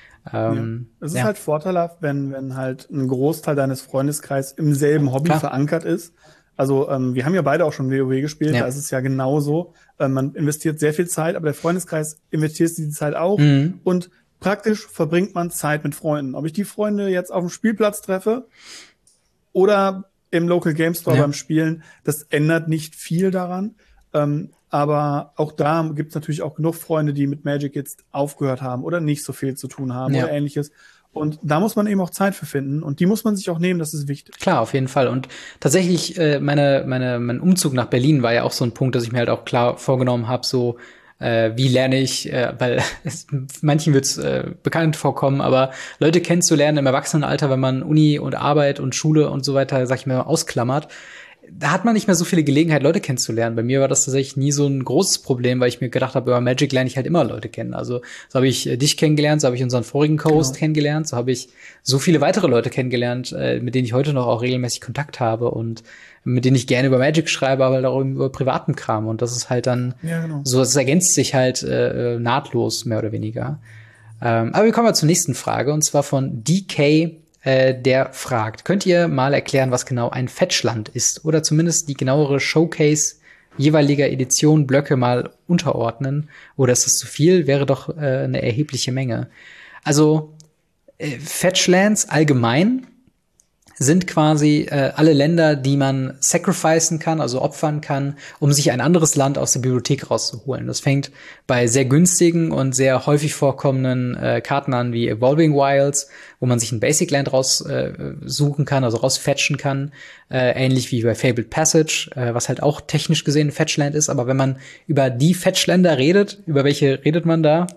es ist halt vorteilhaft, wenn halt ein Großteil deines Freundeskreises im selben Hobby verankert ist. Also wir haben ja beide auch schon WoW gespielt, da ist es ja genauso. Man investiert sehr viel Zeit, aber der Freundeskreis investiert die Zeit auch. Und praktisch verbringt man Zeit mit Freunden. Ob ich die Freunde jetzt auf dem Spielplatz treffe oder im Local Game Store beim Spielen, das ändert nicht viel daran. Aber auch da gibt es natürlich auch genug Freunde, die mit Magic jetzt aufgehört haben oder nicht so viel zu tun haben oder ähnliches. Und da muss man eben auch Zeit für finden und die muss man sich auch nehmen, das ist wichtig. Klar, auf jeden Fall. Und tatsächlich, mein Umzug nach Berlin war ja auch so ein Punkt, dass ich mir halt auch klar vorgenommen habe, so wie lerne ich, weil manchen wird's bekannt vorkommen, aber Leute kennenzulernen im Erwachsenenalter, wenn man Uni und Arbeit und Schule und so weiter, sag ich mal, ausklammert, da hat man nicht mehr so viele Gelegenheit, Leute kennenzulernen. Bei mir war das tatsächlich nie so ein großes Problem, weil ich mir gedacht habe, über Magic lerne ich halt immer Leute kennen. Also so habe ich dich kennengelernt, so habe ich unseren vorigen Co-Host kennengelernt, so habe ich so viele weitere Leute kennengelernt, mit denen ich heute noch auch regelmäßig Kontakt habe und mit denen ich gerne über Magic schreibe, aber halt auch über privaten Kram. Und das ist halt dann so, es ergänzt sich halt nahtlos, mehr oder weniger. Aber wir kommen mal zur nächsten Frage, und zwar von DK, der fragt, könnt ihr mal erklären, was genau ein Fetchland ist? Oder zumindest die genauere Showcase jeweiliger Edition Blöcke mal unterordnen? Oder ist das zu viel? Wäre doch eine erhebliche Menge. Also Fetchlands allgemein sind quasi alle Länder, die man sacrificen kann, also opfern kann, um sich ein anderes Land aus der Bibliothek rauszuholen. Das fängt bei sehr günstigen und sehr häufig vorkommenden Karten an, wie Evolving Wilds, wo man sich ein Basic Land raussuchen kann, also rausfetchen kann, ähnlich wie bei Fabled Passage, was halt auch technisch gesehen ein Fetchland ist. Aber wenn man über die Fetchländer redet, über welche redet man da?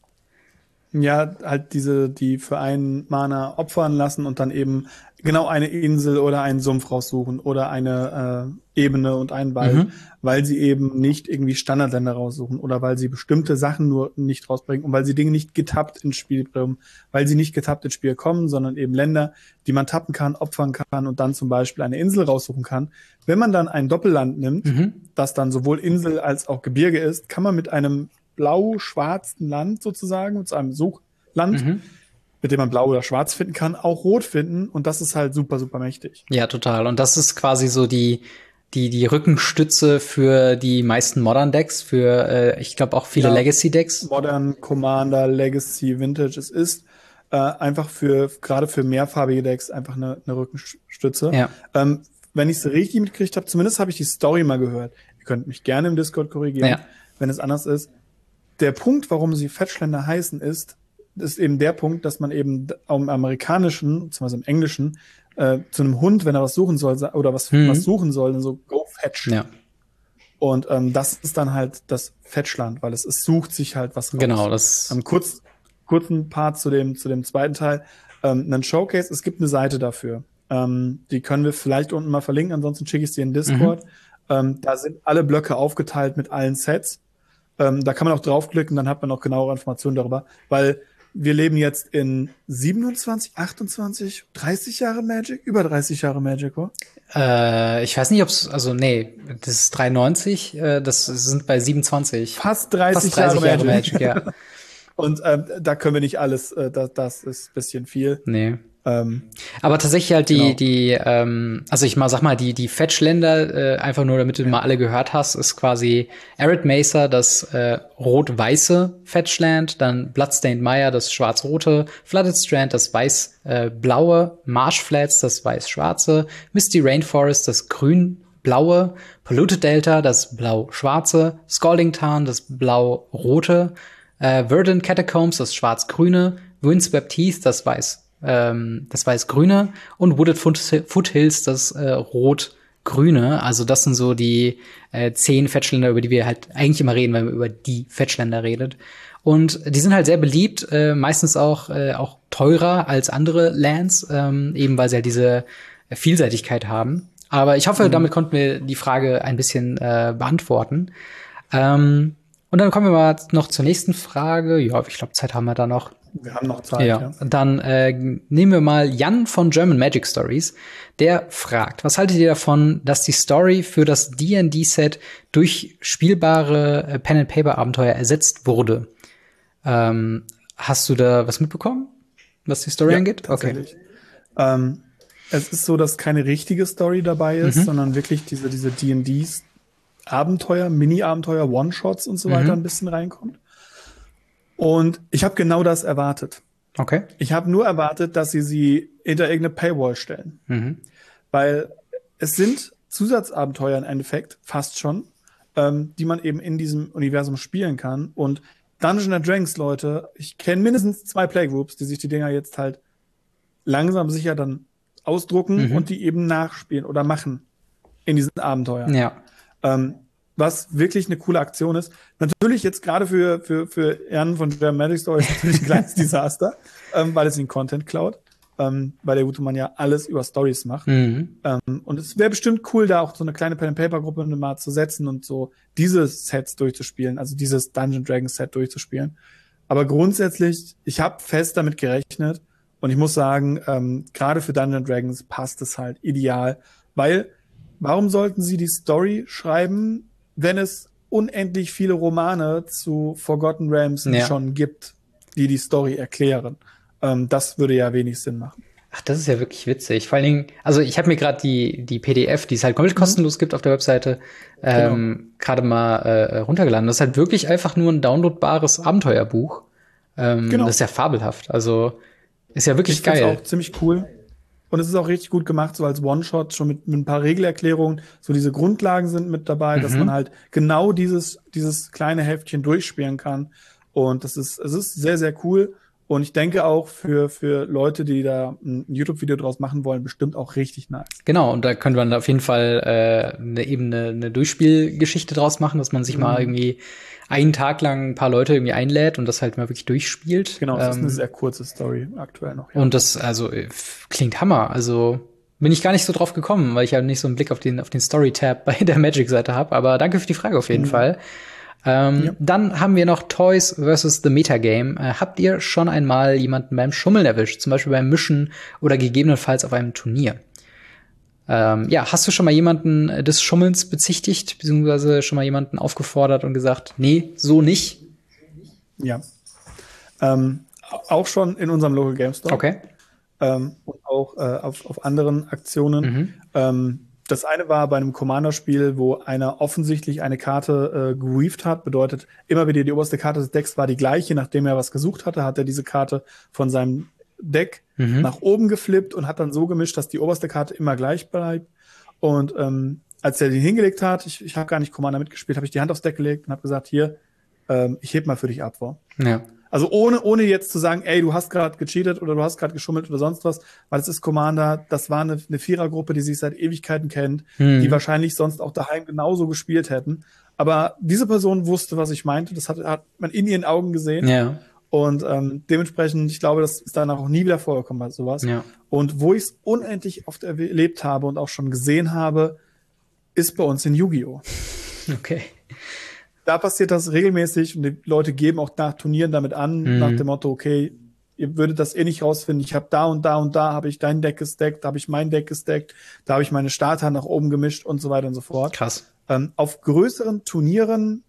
Ja, halt diese, die für einen Mana opfern lassen und dann eben genau eine Insel oder einen Sumpf raussuchen oder eine Ebene und einen Wald, weil sie eben nicht irgendwie Standardländer raussuchen oder weil sie bestimmte Sachen nur nicht rausbringen und weil sie Dinge nicht getappt ins Spiel bringen, weil sie nicht getappt ins Spiel kommen, sondern eben Länder, die man tappen kann, opfern kann und dann zum Beispiel eine Insel raussuchen kann. Wenn man dann ein Doppelland nimmt, das dann sowohl Insel als auch Gebirge ist, kann man mit einem blau-schwarzen Land sozusagen, mit so einem Suchland, mit dem man blau oder schwarz finden kann, auch rot finden. Und das ist halt super, super mächtig. Ja, total. Und das ist quasi so die Rückenstütze für die meisten Modern-Decks, für, ich glaube, auch viele Legacy-Decks. Modern, Commander, Legacy, Vintage. Es ist einfach gerade für mehrfarbige Decks einfach eine Rückenstütze. Ja. Wenn ich es richtig mitgekriegt habe, zumindest habe ich die Story mal gehört. Ihr könnt mich gerne im Discord korrigieren, wenn es anders ist. Der Punkt, warum sie Fetchländer heißen, ist eben der Punkt, dass man eben im Amerikanischen, beziehungsweise im Englischen, zu einem Hund, wenn er was suchen soll, oder was suchen soll, dann so go fetch. Ja. Und das ist dann halt das Fetchland, weil es sucht sich halt was raus. Genau, das. Kurzen Part zu dem zweiten Teil. Ein Showcase, es gibt eine Seite dafür. Die können wir vielleicht unten mal verlinken, ansonsten schicke ich es dir in Discord. Da sind alle Blöcke aufgeteilt mit allen Sets. Da kann man auch draufklicken, dann hat man auch genauere Informationen darüber, weil wir leben jetzt in 27, 28, 30 Jahre Magic, über 30 Jahre Magic, oder? Ich weiß nicht, das ist 93, das sind bei 27. Fast 30 Jahre Magic, ja. Und da können wir nicht alles, das ist ein bisschen viel. Nee. Aber tatsächlich halt also ich sag mal, die Fetchländer, einfach nur damit du mal alle gehört hast, ist quasi Arid Mesa, das rot-weiße Fetchland, dann Bloodstained Mire, das schwarz-rote, Flooded Strand, das weiß-blaue, Marshflats, das weiß-schwarze, Misty Rainforest, das grün-blaue, Polluted Delta, das blau-schwarze, Scalding Tarn, das blau-rote, Verdant Catacombs, das schwarz-grüne, Windswept Heath, das weiß-grüne und Wooded Foothills, das rot-grüne. Also das sind so die 10 Fetchländer, über die wir halt eigentlich immer reden, wenn man über die Fetchländer redet. Und die sind halt sehr beliebt, meistens auch teurer als andere Lands, eben weil sie halt diese Vielseitigkeit haben. Aber ich hoffe, damit konnten wir die Frage ein bisschen beantworten. Und dann kommen wir mal noch zur nächsten Frage. Ja, ich glaube, Zeit haben wir da noch. Wir haben noch Zeit, ja. Dann nehmen wir mal Jan von German Magic Stories. Der fragt, was haltet ihr davon, dass die Story für das D&D-Set durch spielbare Pen-and-Paper-Abenteuer ersetzt wurde? Hast du da was mitbekommen, was die Story angeht? Tatsächlich. Okay. Es ist so, dass keine richtige Story dabei ist, sondern wirklich diese D&Ds Abenteuer, Mini-Abenteuer, One-Shots und so weiter ein bisschen reinkommt. Und ich habe genau das erwartet. Okay. Ich habe nur erwartet, dass sie hinter irgendeine Paywall stellen. Weil es sind Zusatzabenteuer im Endeffekt, fast schon, die man eben in diesem Universum spielen kann. Und Dungeons & Dragons, Leute, ich kenne mindestens 2 Playgroups, die sich die Dinger jetzt halt langsam sicher dann ausdrucken und die eben nachspielen oder machen in diesen Abenteuern. Ja. Was wirklich eine coole Aktion ist. Natürlich jetzt gerade für Jan von German Magic Stories natürlich ein kleines Desaster, weil es den Content klaut. weil der gute Mann ja alles über Stories macht. Mhm. Und es wäre bestimmt cool, da auch so eine kleine Pen-and-Paper-Gruppe mal zu setzen und so diese Sets durchzuspielen, also dieses Dungeon Dragons Set durchzuspielen. Aber grundsätzlich, ich habe fest damit gerechnet und ich muss sagen, gerade für Dungeon Dragons passt es halt ideal, weil warum sollten sie die Story schreiben, wenn es unendlich viele Romane zu Forgotten Realms schon gibt, die Story erklären? Das würde ja wenig Sinn machen. Ach, das ist ja wirklich witzig. Vor allen Dingen, also ich habe mir gerade die PDF, die es halt komplett kostenlos gibt auf der Webseite, gerade mal runtergeladen. Das ist halt wirklich einfach nur ein downloadbares Abenteuerbuch. Das ist ja fabelhaft. Also ist ja wirklich geil. Ich finde es auch ziemlich cool. Und es ist auch richtig gut gemacht, so als One-Shot, schon mit ein paar Regelerklärungen. So diese Grundlagen sind mit dabei, dass man halt genau dieses kleine Heftchen durchspielen kann. Und es ist sehr, sehr cool. Und ich denke auch für Leute, die da ein YouTube-Video draus machen wollen, bestimmt auch richtig nice. Genau, und da könnte man auf jeden Fall eine Durchspielgeschichte draus machen, dass man sich mal irgendwie einen Tag lang ein paar Leute irgendwie einlädt und das halt mal wirklich durchspielt. Genau, das ist eine sehr kurze Story aktuell noch. Ja. Und das klingt Hammer. Also bin ich gar nicht so drauf gekommen, weil ich ja nicht so einen Blick auf den Story-Tab bei der Magic-Seite habe. Aber danke für die Frage auf jeden Fall. Dann haben wir noch Toys versus the Metagame. Habt ihr schon einmal jemanden beim Schummeln erwischt? Zum Beispiel beim Mischen oder gegebenenfalls auf einem Turnier? Hast du schon mal jemanden des Schummelns bezichtigt, beziehungsweise schon mal jemanden aufgefordert und gesagt, nee, so nicht? Ja. Auch schon in unserem Local Game Store. Okay. Und auch auf anderen Aktionen. Das eine war bei einem Commander-Spiel, wo einer offensichtlich eine Karte geweaved hat. Bedeutet, immer wieder die oberste Karte des Decks war die gleiche. Nachdem er was gesucht hatte, hat er diese Karte von seinem Deck nach oben geflippt und hat dann so gemischt, dass die oberste Karte immer gleich bleibt. Und als er die hingelegt hat, ich habe gar nicht Commander mitgespielt, habe ich die Hand aufs Deck gelegt und habe gesagt, hier, ich heb mal für dich ab. Ja. Also ohne jetzt zu sagen, ey, du hast gerade gecheatet oder du hast gerade geschummelt oder sonst was, weil es ist Commander, das war eine Vierergruppe, die sich seit Ewigkeiten kennt, die wahrscheinlich sonst auch daheim genauso gespielt hätten. Aber diese Person wusste, was ich meinte, das hat man in ihren Augen gesehen. Ja. Und dementsprechend, ich glaube, das ist danach auch nie wieder vorgekommen bei sowas. Ja. Und wo ich es unendlich oft erlebt habe und auch schon gesehen habe, ist bei uns in Yu-Gi-Oh! Okay. Da passiert das regelmäßig und die Leute geben auch nach Turnieren damit an, nach dem Motto, okay, ihr würdet das eh nicht rausfinden, ich habe da und da und da habe ich dein Deck gestackt, da habe ich mein Deck gestackt, da habe ich meine Starter nach oben gemischt und so weiter und so fort. Krass. Auf größeren Turnieren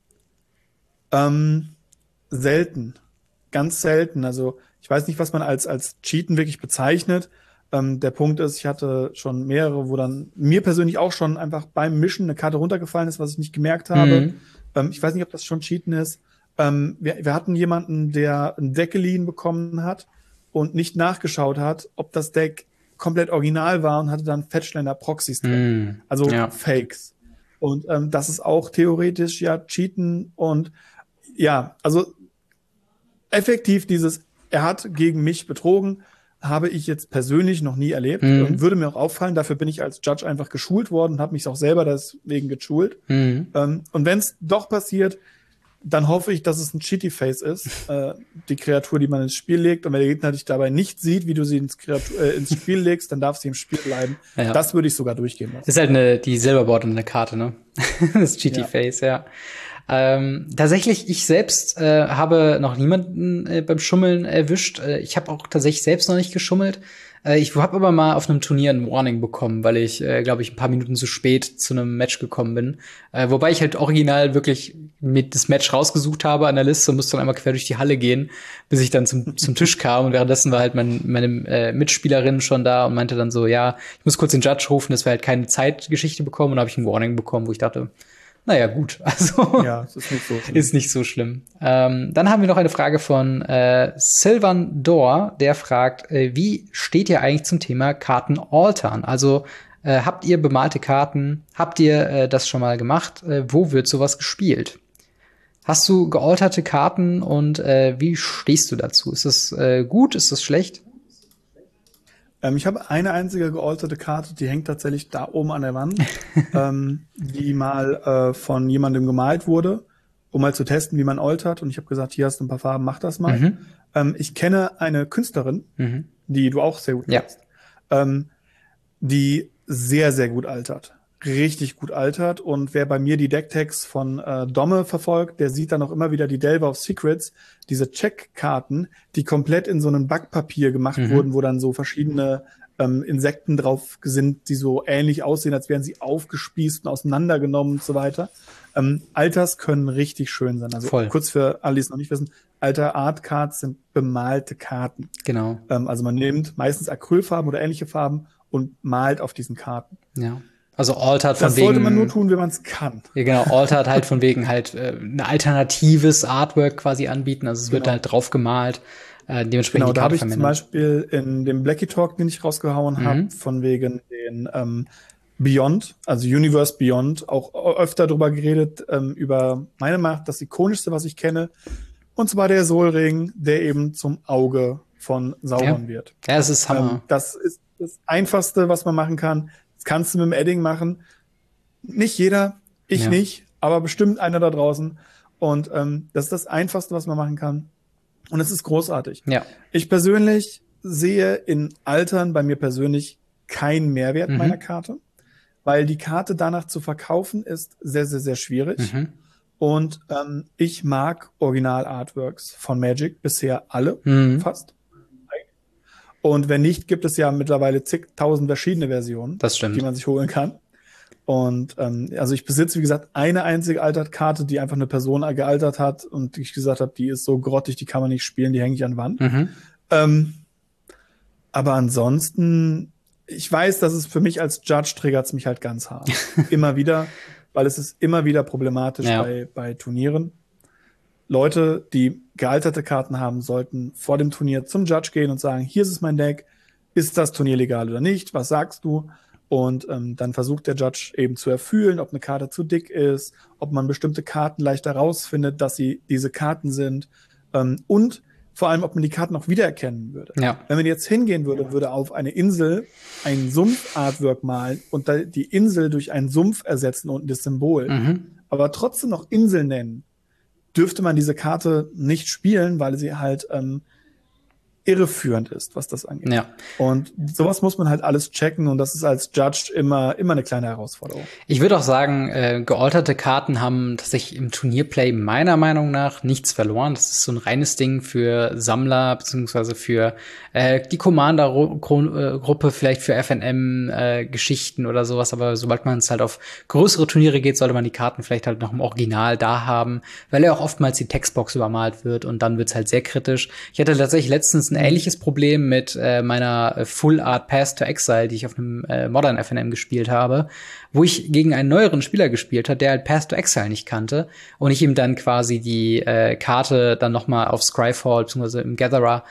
selten, ganz selten. Also ich weiß nicht, was man als Cheaten wirklich bezeichnet. Der Punkt ist, ich hatte schon mehrere, wo dann mir persönlich auch schon einfach beim Mischen eine Karte runtergefallen ist, was ich nicht gemerkt habe. Ich weiß nicht, ob das schon Cheaten ist. Wir hatten jemanden, der ein Deck geliehen bekommen hat und nicht nachgeschaut hat, ob das Deck komplett original war und hatte dann Fetchländer Proxys drin. Also Fakes. Und das ist auch theoretisch ja Cheaten und ja, also effektiv er hat gegen mich betrogen, habe ich jetzt persönlich noch nie erlebt und würde mir auch auffallen, dafür bin ich als Judge einfach geschult worden und habe mich auch selber deswegen geschult. Und wenn es doch passiert, dann hoffe ich, dass es ein Cheaty Face ist, die Kreatur, die man ins Spiel legt. Und wenn der Gegner dich dabei nicht sieht, wie du sie ins Spiel legst, dann darf sie im Spiel bleiben. Ja. Das würde ich sogar durchgehen lassen. Ist halt die Silberboard und eine Karte, ne? Das Cheaty Face, ja. Tatsächlich, ich selbst habe noch niemanden beim Schummeln erwischt. Ich habe auch tatsächlich selbst noch nicht geschummelt. Ich habe aber mal auf einem Turnier ein Warning bekommen, weil ich, glaube ich, ein paar Minuten zu spät zu einem Match gekommen bin. Wobei ich halt original wirklich mit das Match rausgesucht habe an der Liste und musste dann einmal quer durch die Halle gehen, bis ich dann zum Tisch kam. Und währenddessen war halt meine Mitspielerin schon da und meinte dann so, ja, ich muss kurz den Judge rufen, dass wir halt keine Zeitgeschichte bekommen. Und habe ich ein Warning bekommen, wo ich dachte, naja, gut, also ja, es ist nicht so schlimm. Ist nicht so schlimm. Dann haben wir noch eine Frage von Sylvan Dor, der fragt, wie steht ihr eigentlich zum Thema Karten altern? Also habt ihr bemalte Karten? Habt ihr das schon mal gemacht? Wo wird sowas gespielt? Hast du gealterte Karten und wie stehst du dazu? Ist das gut? Ist das schlecht? Ich habe eine einzige gealterte Karte, die hängt tatsächlich da oben an der Wand, die mal von jemandem gemalt wurde, um mal zu testen, wie man altert. Und ich habe gesagt, hier hast du ein paar Farben, mach das mal. Ich kenne eine Künstlerin, die du auch sehr gut kennst, die sehr, sehr gut altert. Richtig gut altert. Und wer bei mir die Decktags von Domme verfolgt, der sieht dann auch immer wieder die Delver of Secrets, diese Checkkarten, die komplett in so einem Backpapier gemacht wurden, wo dann so verschiedene Insekten drauf sind, die so ähnlich aussehen, als wären sie aufgespießt und auseinandergenommen und so weiter. Alters können richtig schön sein. Also kurz für alle, die es noch nicht wissen, Alter Art Cards sind bemalte Karten. Genau. Also man nimmt meistens Acrylfarben oder ähnliche Farben und malt auf diesen Karten. Ja. Also altert von wegen. Das sollte man nur tun, wenn man es kann. Ja, genau. Altert halt von wegen halt ein alternatives Artwork quasi anbieten. Also es wird halt drauf gemalt. Dementsprechend genau, da habe ich zum Beispiel in dem Blackie Talk, den ich rausgehauen habe, von wegen den Beyond, also Universe Beyond, auch öfter drüber geredet, über meiner Macht, das ikonischste, was ich kenne. Und zwar der Solring, der eben zum Auge von Sauron wird. Ja, es ist Hammer. Das ist das Einfachste, was man machen kann. Das kannst du mit dem Edding machen. Nicht jeder, ich nicht, aber bestimmt einer da draußen. Und das ist das Einfachste, was man machen kann. Und es ist großartig. Ja. Ich persönlich sehe in Altern bei mir persönlich keinen Mehrwert meiner Karte, weil die Karte danach zu verkaufen ist sehr, sehr, sehr schwierig. Und ich mag Original-Artworks von Magic bisher alle, fast. Und wenn nicht, gibt es ja mittlerweile zigtausend verschiedene Versionen, die man sich holen kann. Und also ich besitze, wie gesagt, eine einzige Altert-Karte, die einfach eine Person gealtert hat und ich gesagt habe, die ist so grottig, die kann man nicht spielen, die hänge ich an die Wand. Aber ansonsten, ich weiß, dass es für mich als Judge triggert es mich halt ganz hart. Immer wieder, weil es ist immer wieder problematisch bei Turnieren. Leute, die gealterte Karten haben, sollten vor dem Turnier zum Judge gehen und sagen, hier ist es mein Deck, ist das Turnier legal oder nicht, was sagst du? Und dann versucht der Judge eben zu erfühlen, ob eine Karte zu dick ist, ob man bestimmte Karten leichter rausfindet, dass sie diese Karten sind und vor allem, ob man die Karten auch wiedererkennen würde. Ja. Wenn man jetzt hingehen würde, würde auf eine Insel ein Sumpf-Artwork malen und die Insel durch einen Sumpf ersetzen und das Symbol, aber trotzdem noch Insel nennen, dürfte man diese Karte nicht spielen, weil sie halt irreführend ist, was das angeht. Ja. Und sowas muss man halt alles checken und das ist als Judge immer eine kleine Herausforderung. Ich würde auch sagen, gealterte Karten haben tatsächlich im Turnierplay meiner Meinung nach nichts verloren. Das ist so ein reines Ding für Sammler beziehungsweise für die Commander-Gruppe, vielleicht für FNM-Geschichten oder sowas. Aber sobald man es halt auf größere Turniere geht, sollte man die Karten vielleicht halt noch im Original da haben, weil ja auch oftmals die Textbox übermalt wird und dann wird's halt sehr kritisch. Ich hatte tatsächlich letztens ein ähnliches Problem mit meiner Full Art Path to Exile, die ich auf einem Modern FNM gespielt habe, wo ich gegen einen neueren Spieler gespielt habe, der halt Path to Exile nicht kannte und ich ihm dann quasi die Karte dann noch mal auf Scryfall bzw. im Gatherer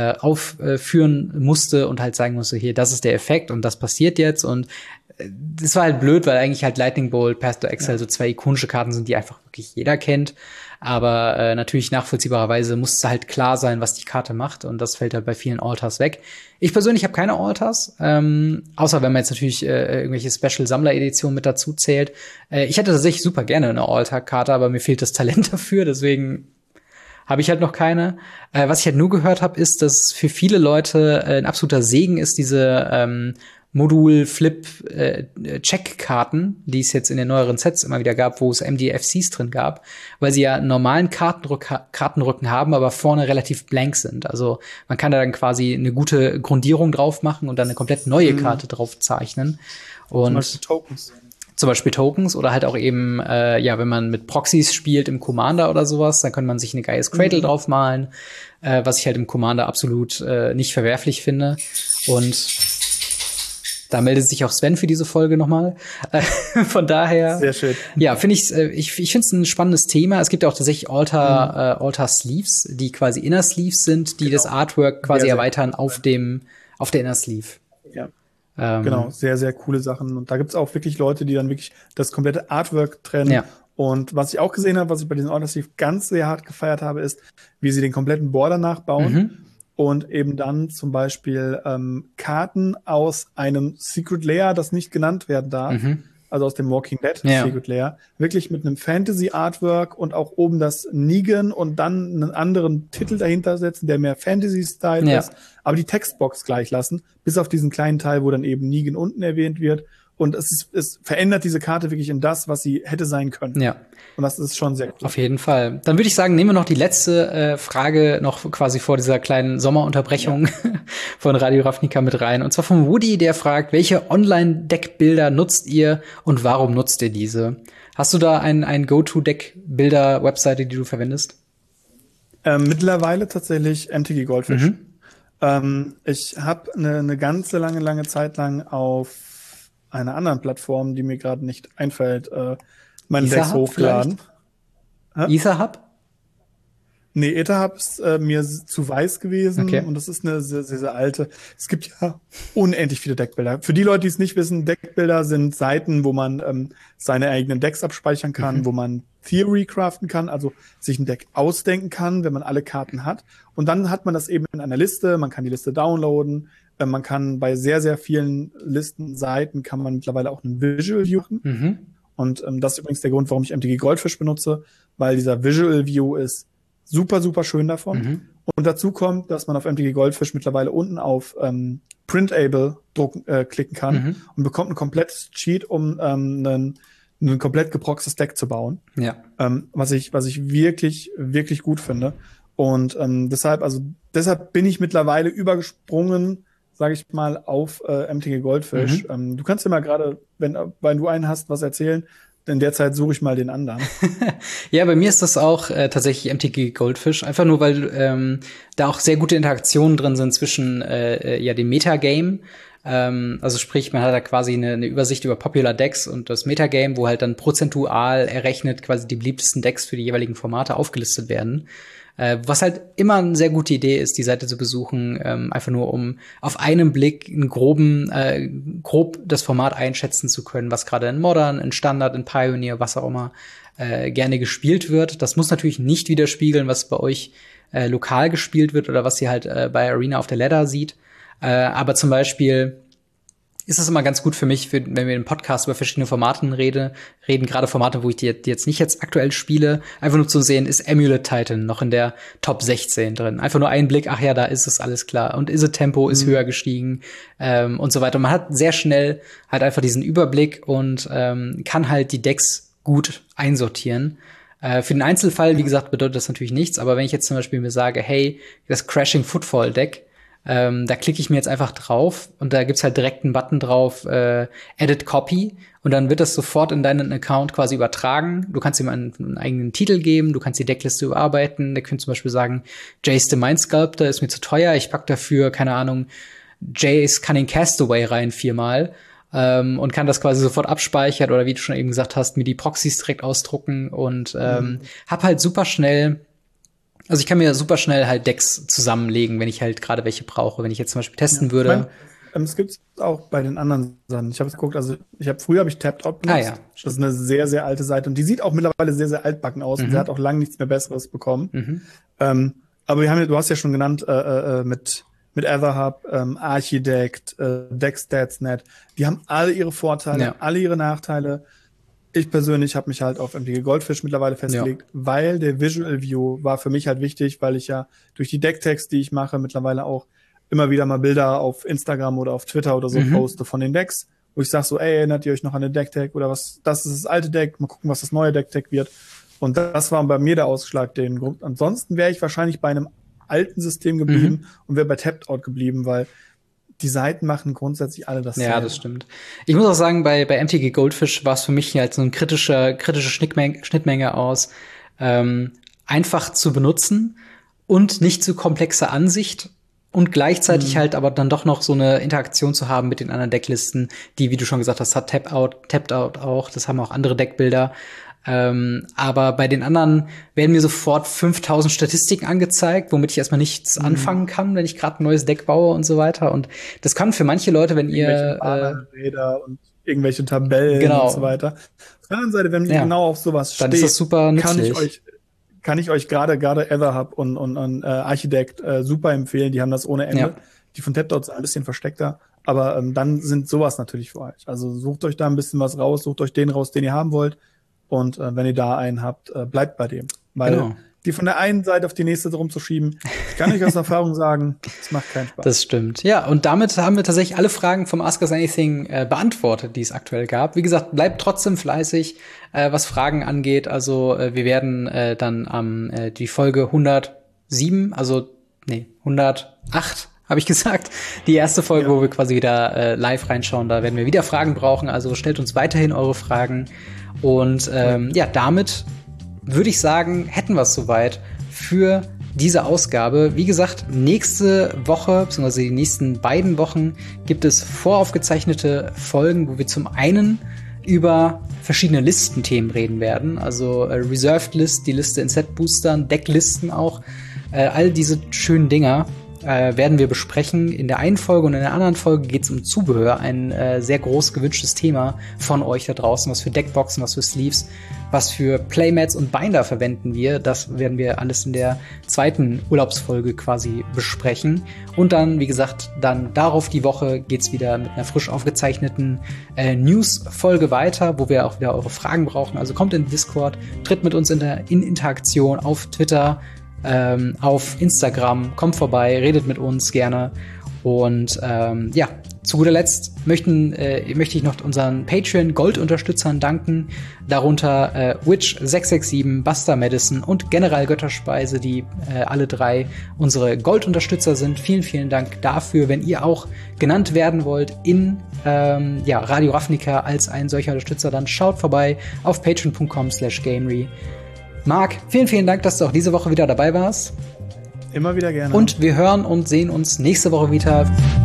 aufführen musste und halt sagen musste, hier, das ist der Effekt und das passiert jetzt und das war halt blöd, weil eigentlich halt Lightning Bolt, Path to Exile so zwei ikonische Karten sind, die einfach wirklich jeder kennt. Aber natürlich nachvollziehbarerweise muss es halt klar sein, was die Karte macht. Und das fällt halt bei vielen Altars weg. Ich persönlich habe keine Altars, außer wenn man jetzt natürlich irgendwelche Special-Sammler-Editionen mit dazu zählt. Ich hätte tatsächlich super gerne eine Altar-Karte, aber mir fehlt das Talent dafür. Deswegen habe ich halt noch keine. Was ich halt nur gehört habe, ist, dass für viele Leute ein absoluter Segen ist, diese Modul-Flip-Check-Karten, die es jetzt in den neueren Sets immer wieder gab, wo es MDFCs drin gab, weil sie ja einen normalen Kartenrücken haben, aber vorne relativ blank sind. Also man kann da dann quasi eine gute Grundierung drauf machen und dann eine komplett neue Karte drauf zeichnen. Und zum Beispiel Tokens oder halt auch eben, wenn man mit Proxys spielt im Commander oder sowas, dann kann man sich eine Gaia's Cradle drauf malen, was ich halt im Commander absolut nicht verwerflich finde. Und da meldet sich auch Sven für diese Folge nochmal. Von daher. Sehr schön. Ja, finde ich finde es ein spannendes Thema. Es gibt ja auch tatsächlich Altar Sleeves, die quasi Inner Sleeves sind, die das Artwork quasi erweitern auf der Inner Sleeve. Ja. Genau, sehr, sehr coole Sachen. Und da gibt's auch wirklich Leute, die dann wirklich das komplette Artwork trennen. Ja. Und was ich auch gesehen habe, was ich bei diesen Altar Sleeve ganz sehr hart gefeiert habe, ist, wie sie den kompletten Border nachbauen. Und eben dann zum Beispiel Karten aus einem Secret Layer, das nicht genannt werden darf, also aus dem Walking Dead, Ja. Secret Lair, wirklich mit einem Fantasy-Artwork und auch oben das Negan und dann einen anderen Titel dahinter setzen, der mehr Fantasy-Style Ja. ist, aber die Textbox gleich lassen, bis auf diesen kleinen Teil, wo dann eben Negan unten erwähnt wird. Und es verändert diese Karte wirklich in das, was sie hätte sein können. Ja. Und das ist schon sehr cool. Auf jeden Fall. Dann würde ich sagen, nehmen wir noch die letzte Frage noch quasi vor dieser kleinen Sommerunterbrechung von Radio Ravnica mit rein. Und zwar von Woody, der fragt, welche Online-Deckbilder nutzt ihr und warum nutzt ihr diese? Hast du da ein Go-To-Deckbilder-Webseite, die du verwendest? Mittlerweile tatsächlich MTG Goldfish. Ich habe eine ganze lange Zeit lang auf einer anderen Plattform, die mir gerade nicht einfällt, meine Decks hochgeladen. Etherhub? Nee, Etherhub ist mir zu weiß gewesen. Okay. Und das ist eine sehr, sehr, sehr alte. Es gibt ja unendlich viele Deckbilder. Für die Leute, die es nicht wissen, Deckbilder sind Seiten, wo man seine eigenen Decks abspeichern kann, wo man Theory craften kann, also sich ein Deck ausdenken kann, wenn man alle Karten hat. Und dann hat man das eben in einer Liste, man kann die Liste downloaden, man kann bei sehr, sehr vielen Listenseiten kann man mittlerweile auch einen Visual View machen. Und das ist übrigens der Grund, warum ich MTG Goldfish benutze, weil dieser Visual View ist super, super schön davon. Und dazu kommt, dass man auf MTG Goldfish mittlerweile unten auf Printable klicken kann und bekommt ein komplettes Cheat, um ein komplett geproxtes Deck zu bauen. Ja. Was ich wirklich, wirklich gut finde. Und deshalb bin ich mittlerweile übergesprungen, sage ich mal, auf MTG Goldfish. Du kannst dir mal gerade, wenn du einen hast, was erzählen. In der Zeit suche ich mal den anderen. Ja, bei mir ist das auch tatsächlich MTG Goldfish. Einfach nur, weil da auch sehr gute Interaktionen drin sind zwischen dem Metagame. Also sprich, man hat da quasi eine Übersicht über Popular Decks und das Metagame, wo halt dann prozentual errechnet quasi die beliebtesten Decks für die jeweiligen Formate aufgelistet werden. Was halt immer eine sehr gute Idee ist, die Seite zu besuchen, einfach nur um auf einen Blick einen grob das Format einschätzen zu können, was gerade in Modern, in Standard, in Pioneer, was auch immer gerne gespielt wird. Das muss natürlich nicht widerspiegeln, was bei euch lokal gespielt wird oder was ihr halt bei Arena auf der Ladder sieht. Aber zum Beispiel ist es immer ganz gut für mich, wenn wir im Podcast über verschiedene Formaten reden gerade Formate, wo ich die jetzt nicht aktuell spiele, einfach nur zu sehen, ist Amulet Titan noch in der Top 16 drin. Einfach nur einen Blick, ach ja, da ist es, alles klar. Und Is It Tempo ist höher gestiegen und so weiter. Und man hat sehr schnell halt einfach diesen Überblick und kann halt die Decks gut einsortieren. Für den Einzelfall, wie gesagt, bedeutet das natürlich nichts. Aber wenn ich jetzt zum Beispiel mir sage, hey, das Crashing Footfall Deck, da klicke ich mir jetzt einfach drauf und da gibt's halt direkt einen Button drauf, Edit Copy, und dann wird das sofort in deinen Account quasi übertragen. Du kannst ihm einen eigenen Titel geben, du kannst die Deckliste überarbeiten. Der könnte zum Beispiel sagen, Jace the Mind Sculptor ist mir zu teuer, ich pack dafür, keine Ahnung, Jace Cunning Castaway rein 4-mal und kann das quasi sofort abspeichern oder wie du schon eben gesagt hast, mir die Proxys direkt ausdrucken und hab halt super schnell. Also ich kann mir super schnell halt Decks zusammenlegen, wenn ich halt gerade welche brauche. Wenn ich jetzt zum Beispiel testen würde. Es gibt auch bei den anderen Sachen. Ich habe es geguckt, also früher habe ich Tapped Out benutzt. Ja. Das ist eine sehr, sehr alte Seite und die sieht auch mittlerweile sehr, sehr altbacken aus und sie hat auch lange nichts mehr Besseres bekommen. Aber du hast ja schon genannt, mit Etherhub, Archidect, Deckstats.net, die haben alle ihre Vorteile, alle ihre Nachteile. Ich persönlich habe mich halt auf MTG Goldfish mittlerweile festgelegt, weil der Visual View war für mich halt wichtig, weil ich ja durch die Decktext, die ich mache, mittlerweile auch immer wieder mal Bilder auf Instagram oder auf Twitter oder so poste von den Decks, wo ich sage so, ey, erinnert ihr euch noch an den Decktag oder was, das ist das alte Deck, mal gucken, was das neue Decktag wird. Und das war bei mir der Ausschlag, den Grund. Ansonsten wäre ich wahrscheinlich bei einem alten System geblieben und wäre bei Tapped Out geblieben, weil die Seiten machen grundsätzlich alle dasselbe. Ja, das stimmt. Ich muss auch sagen, bei MTG Goldfish war es für mich halt so eine kritische Schnittmenge aus einfach zu benutzen und nicht zu komplexe Ansicht und gleichzeitig halt aber dann doch noch so eine Interaktion zu haben mit den anderen Decklisten, die, wie du schon gesagt hast, hat Tapped Out auch, das haben auch andere Deckbilder. Aber bei den anderen werden mir sofort 5000 Statistiken angezeigt, womit ich erstmal nichts anfangen kann, wenn ich gerade ein neues Deck baue und so weiter. Und das kann für manche Leute, wenn ihr Räder und irgendwelche Tabellen und so weiter. Auf der anderen Seite, wenn ihr genau auf sowas dann steht, ist das super nützlich. kann ich euch gerade Etherhub und Archidect super empfehlen. Die haben das ohne Ende. Die von Tapped Out sind ein bisschen versteckter, Aber dann sind sowas natürlich für euch. Also sucht euch da ein bisschen was raus, sucht euch den raus, den ihr haben wollt. Und wenn ihr da einen habt, bleibt bei dem. Weil die von der einen Seite auf die nächste drum zu schieben, ich kann nicht aus Erfahrung sagen, das macht keinen Spaß. Das stimmt. Ja, und damit haben wir tatsächlich alle Fragen vom Ask Us Anything beantwortet, die es aktuell gab. Wie gesagt, bleibt trotzdem fleißig, was Fragen angeht. Also wir werden dann die Folge 107, 108 habe ich gesagt, die erste Folge, wo wir quasi wieder live reinschauen, da werden wir wieder Fragen brauchen. Also stellt uns weiterhin eure Fragen. Und damit würde ich sagen, hätten wir es soweit für diese Ausgabe. Wie gesagt, nächste Woche, beziehungsweise die nächsten beiden Wochen, gibt es voraufgezeichnete Folgen, wo wir zum einen über verschiedene Listenthemen reden werden. Also Reserved List, die Liste in Set-Boostern, Decklisten auch. All diese schönen Dinger werden wir besprechen in der einen Folge, und in der anderen Folge geht es um Zubehör, ein sehr groß gewünschtes Thema von euch da draußen. Was für Deckboxen, was für Sleeves, was für Playmats und Binder verwenden wir. Das werden wir alles in der zweiten Urlaubsfolge quasi besprechen. Und dann, wie gesagt, dann darauf die Woche geht's wieder mit einer frisch aufgezeichneten News-Folge weiter, wo wir auch wieder eure Fragen brauchen. Also kommt in den Discord, tritt mit uns in Interaktion auf Twitter, auf Instagram, kommt vorbei, redet mit uns gerne. Und zu guter Letzt möchte ich noch unseren Patreon-Gold-Unterstützern danken, darunter Witch667, Buster Madison und General Götterspeise, die alle drei unsere Gold-Unterstützer sind. Vielen, vielen Dank dafür. Wenn ihr auch genannt werden wollt in Radio Ravnica als ein solcher Unterstützer, dann schaut vorbei auf patreon.com/gamery. Marc, vielen, vielen Dank, dass du auch diese Woche wieder dabei warst. Immer wieder gerne. Und wir hören und sehen uns nächste Woche wieder.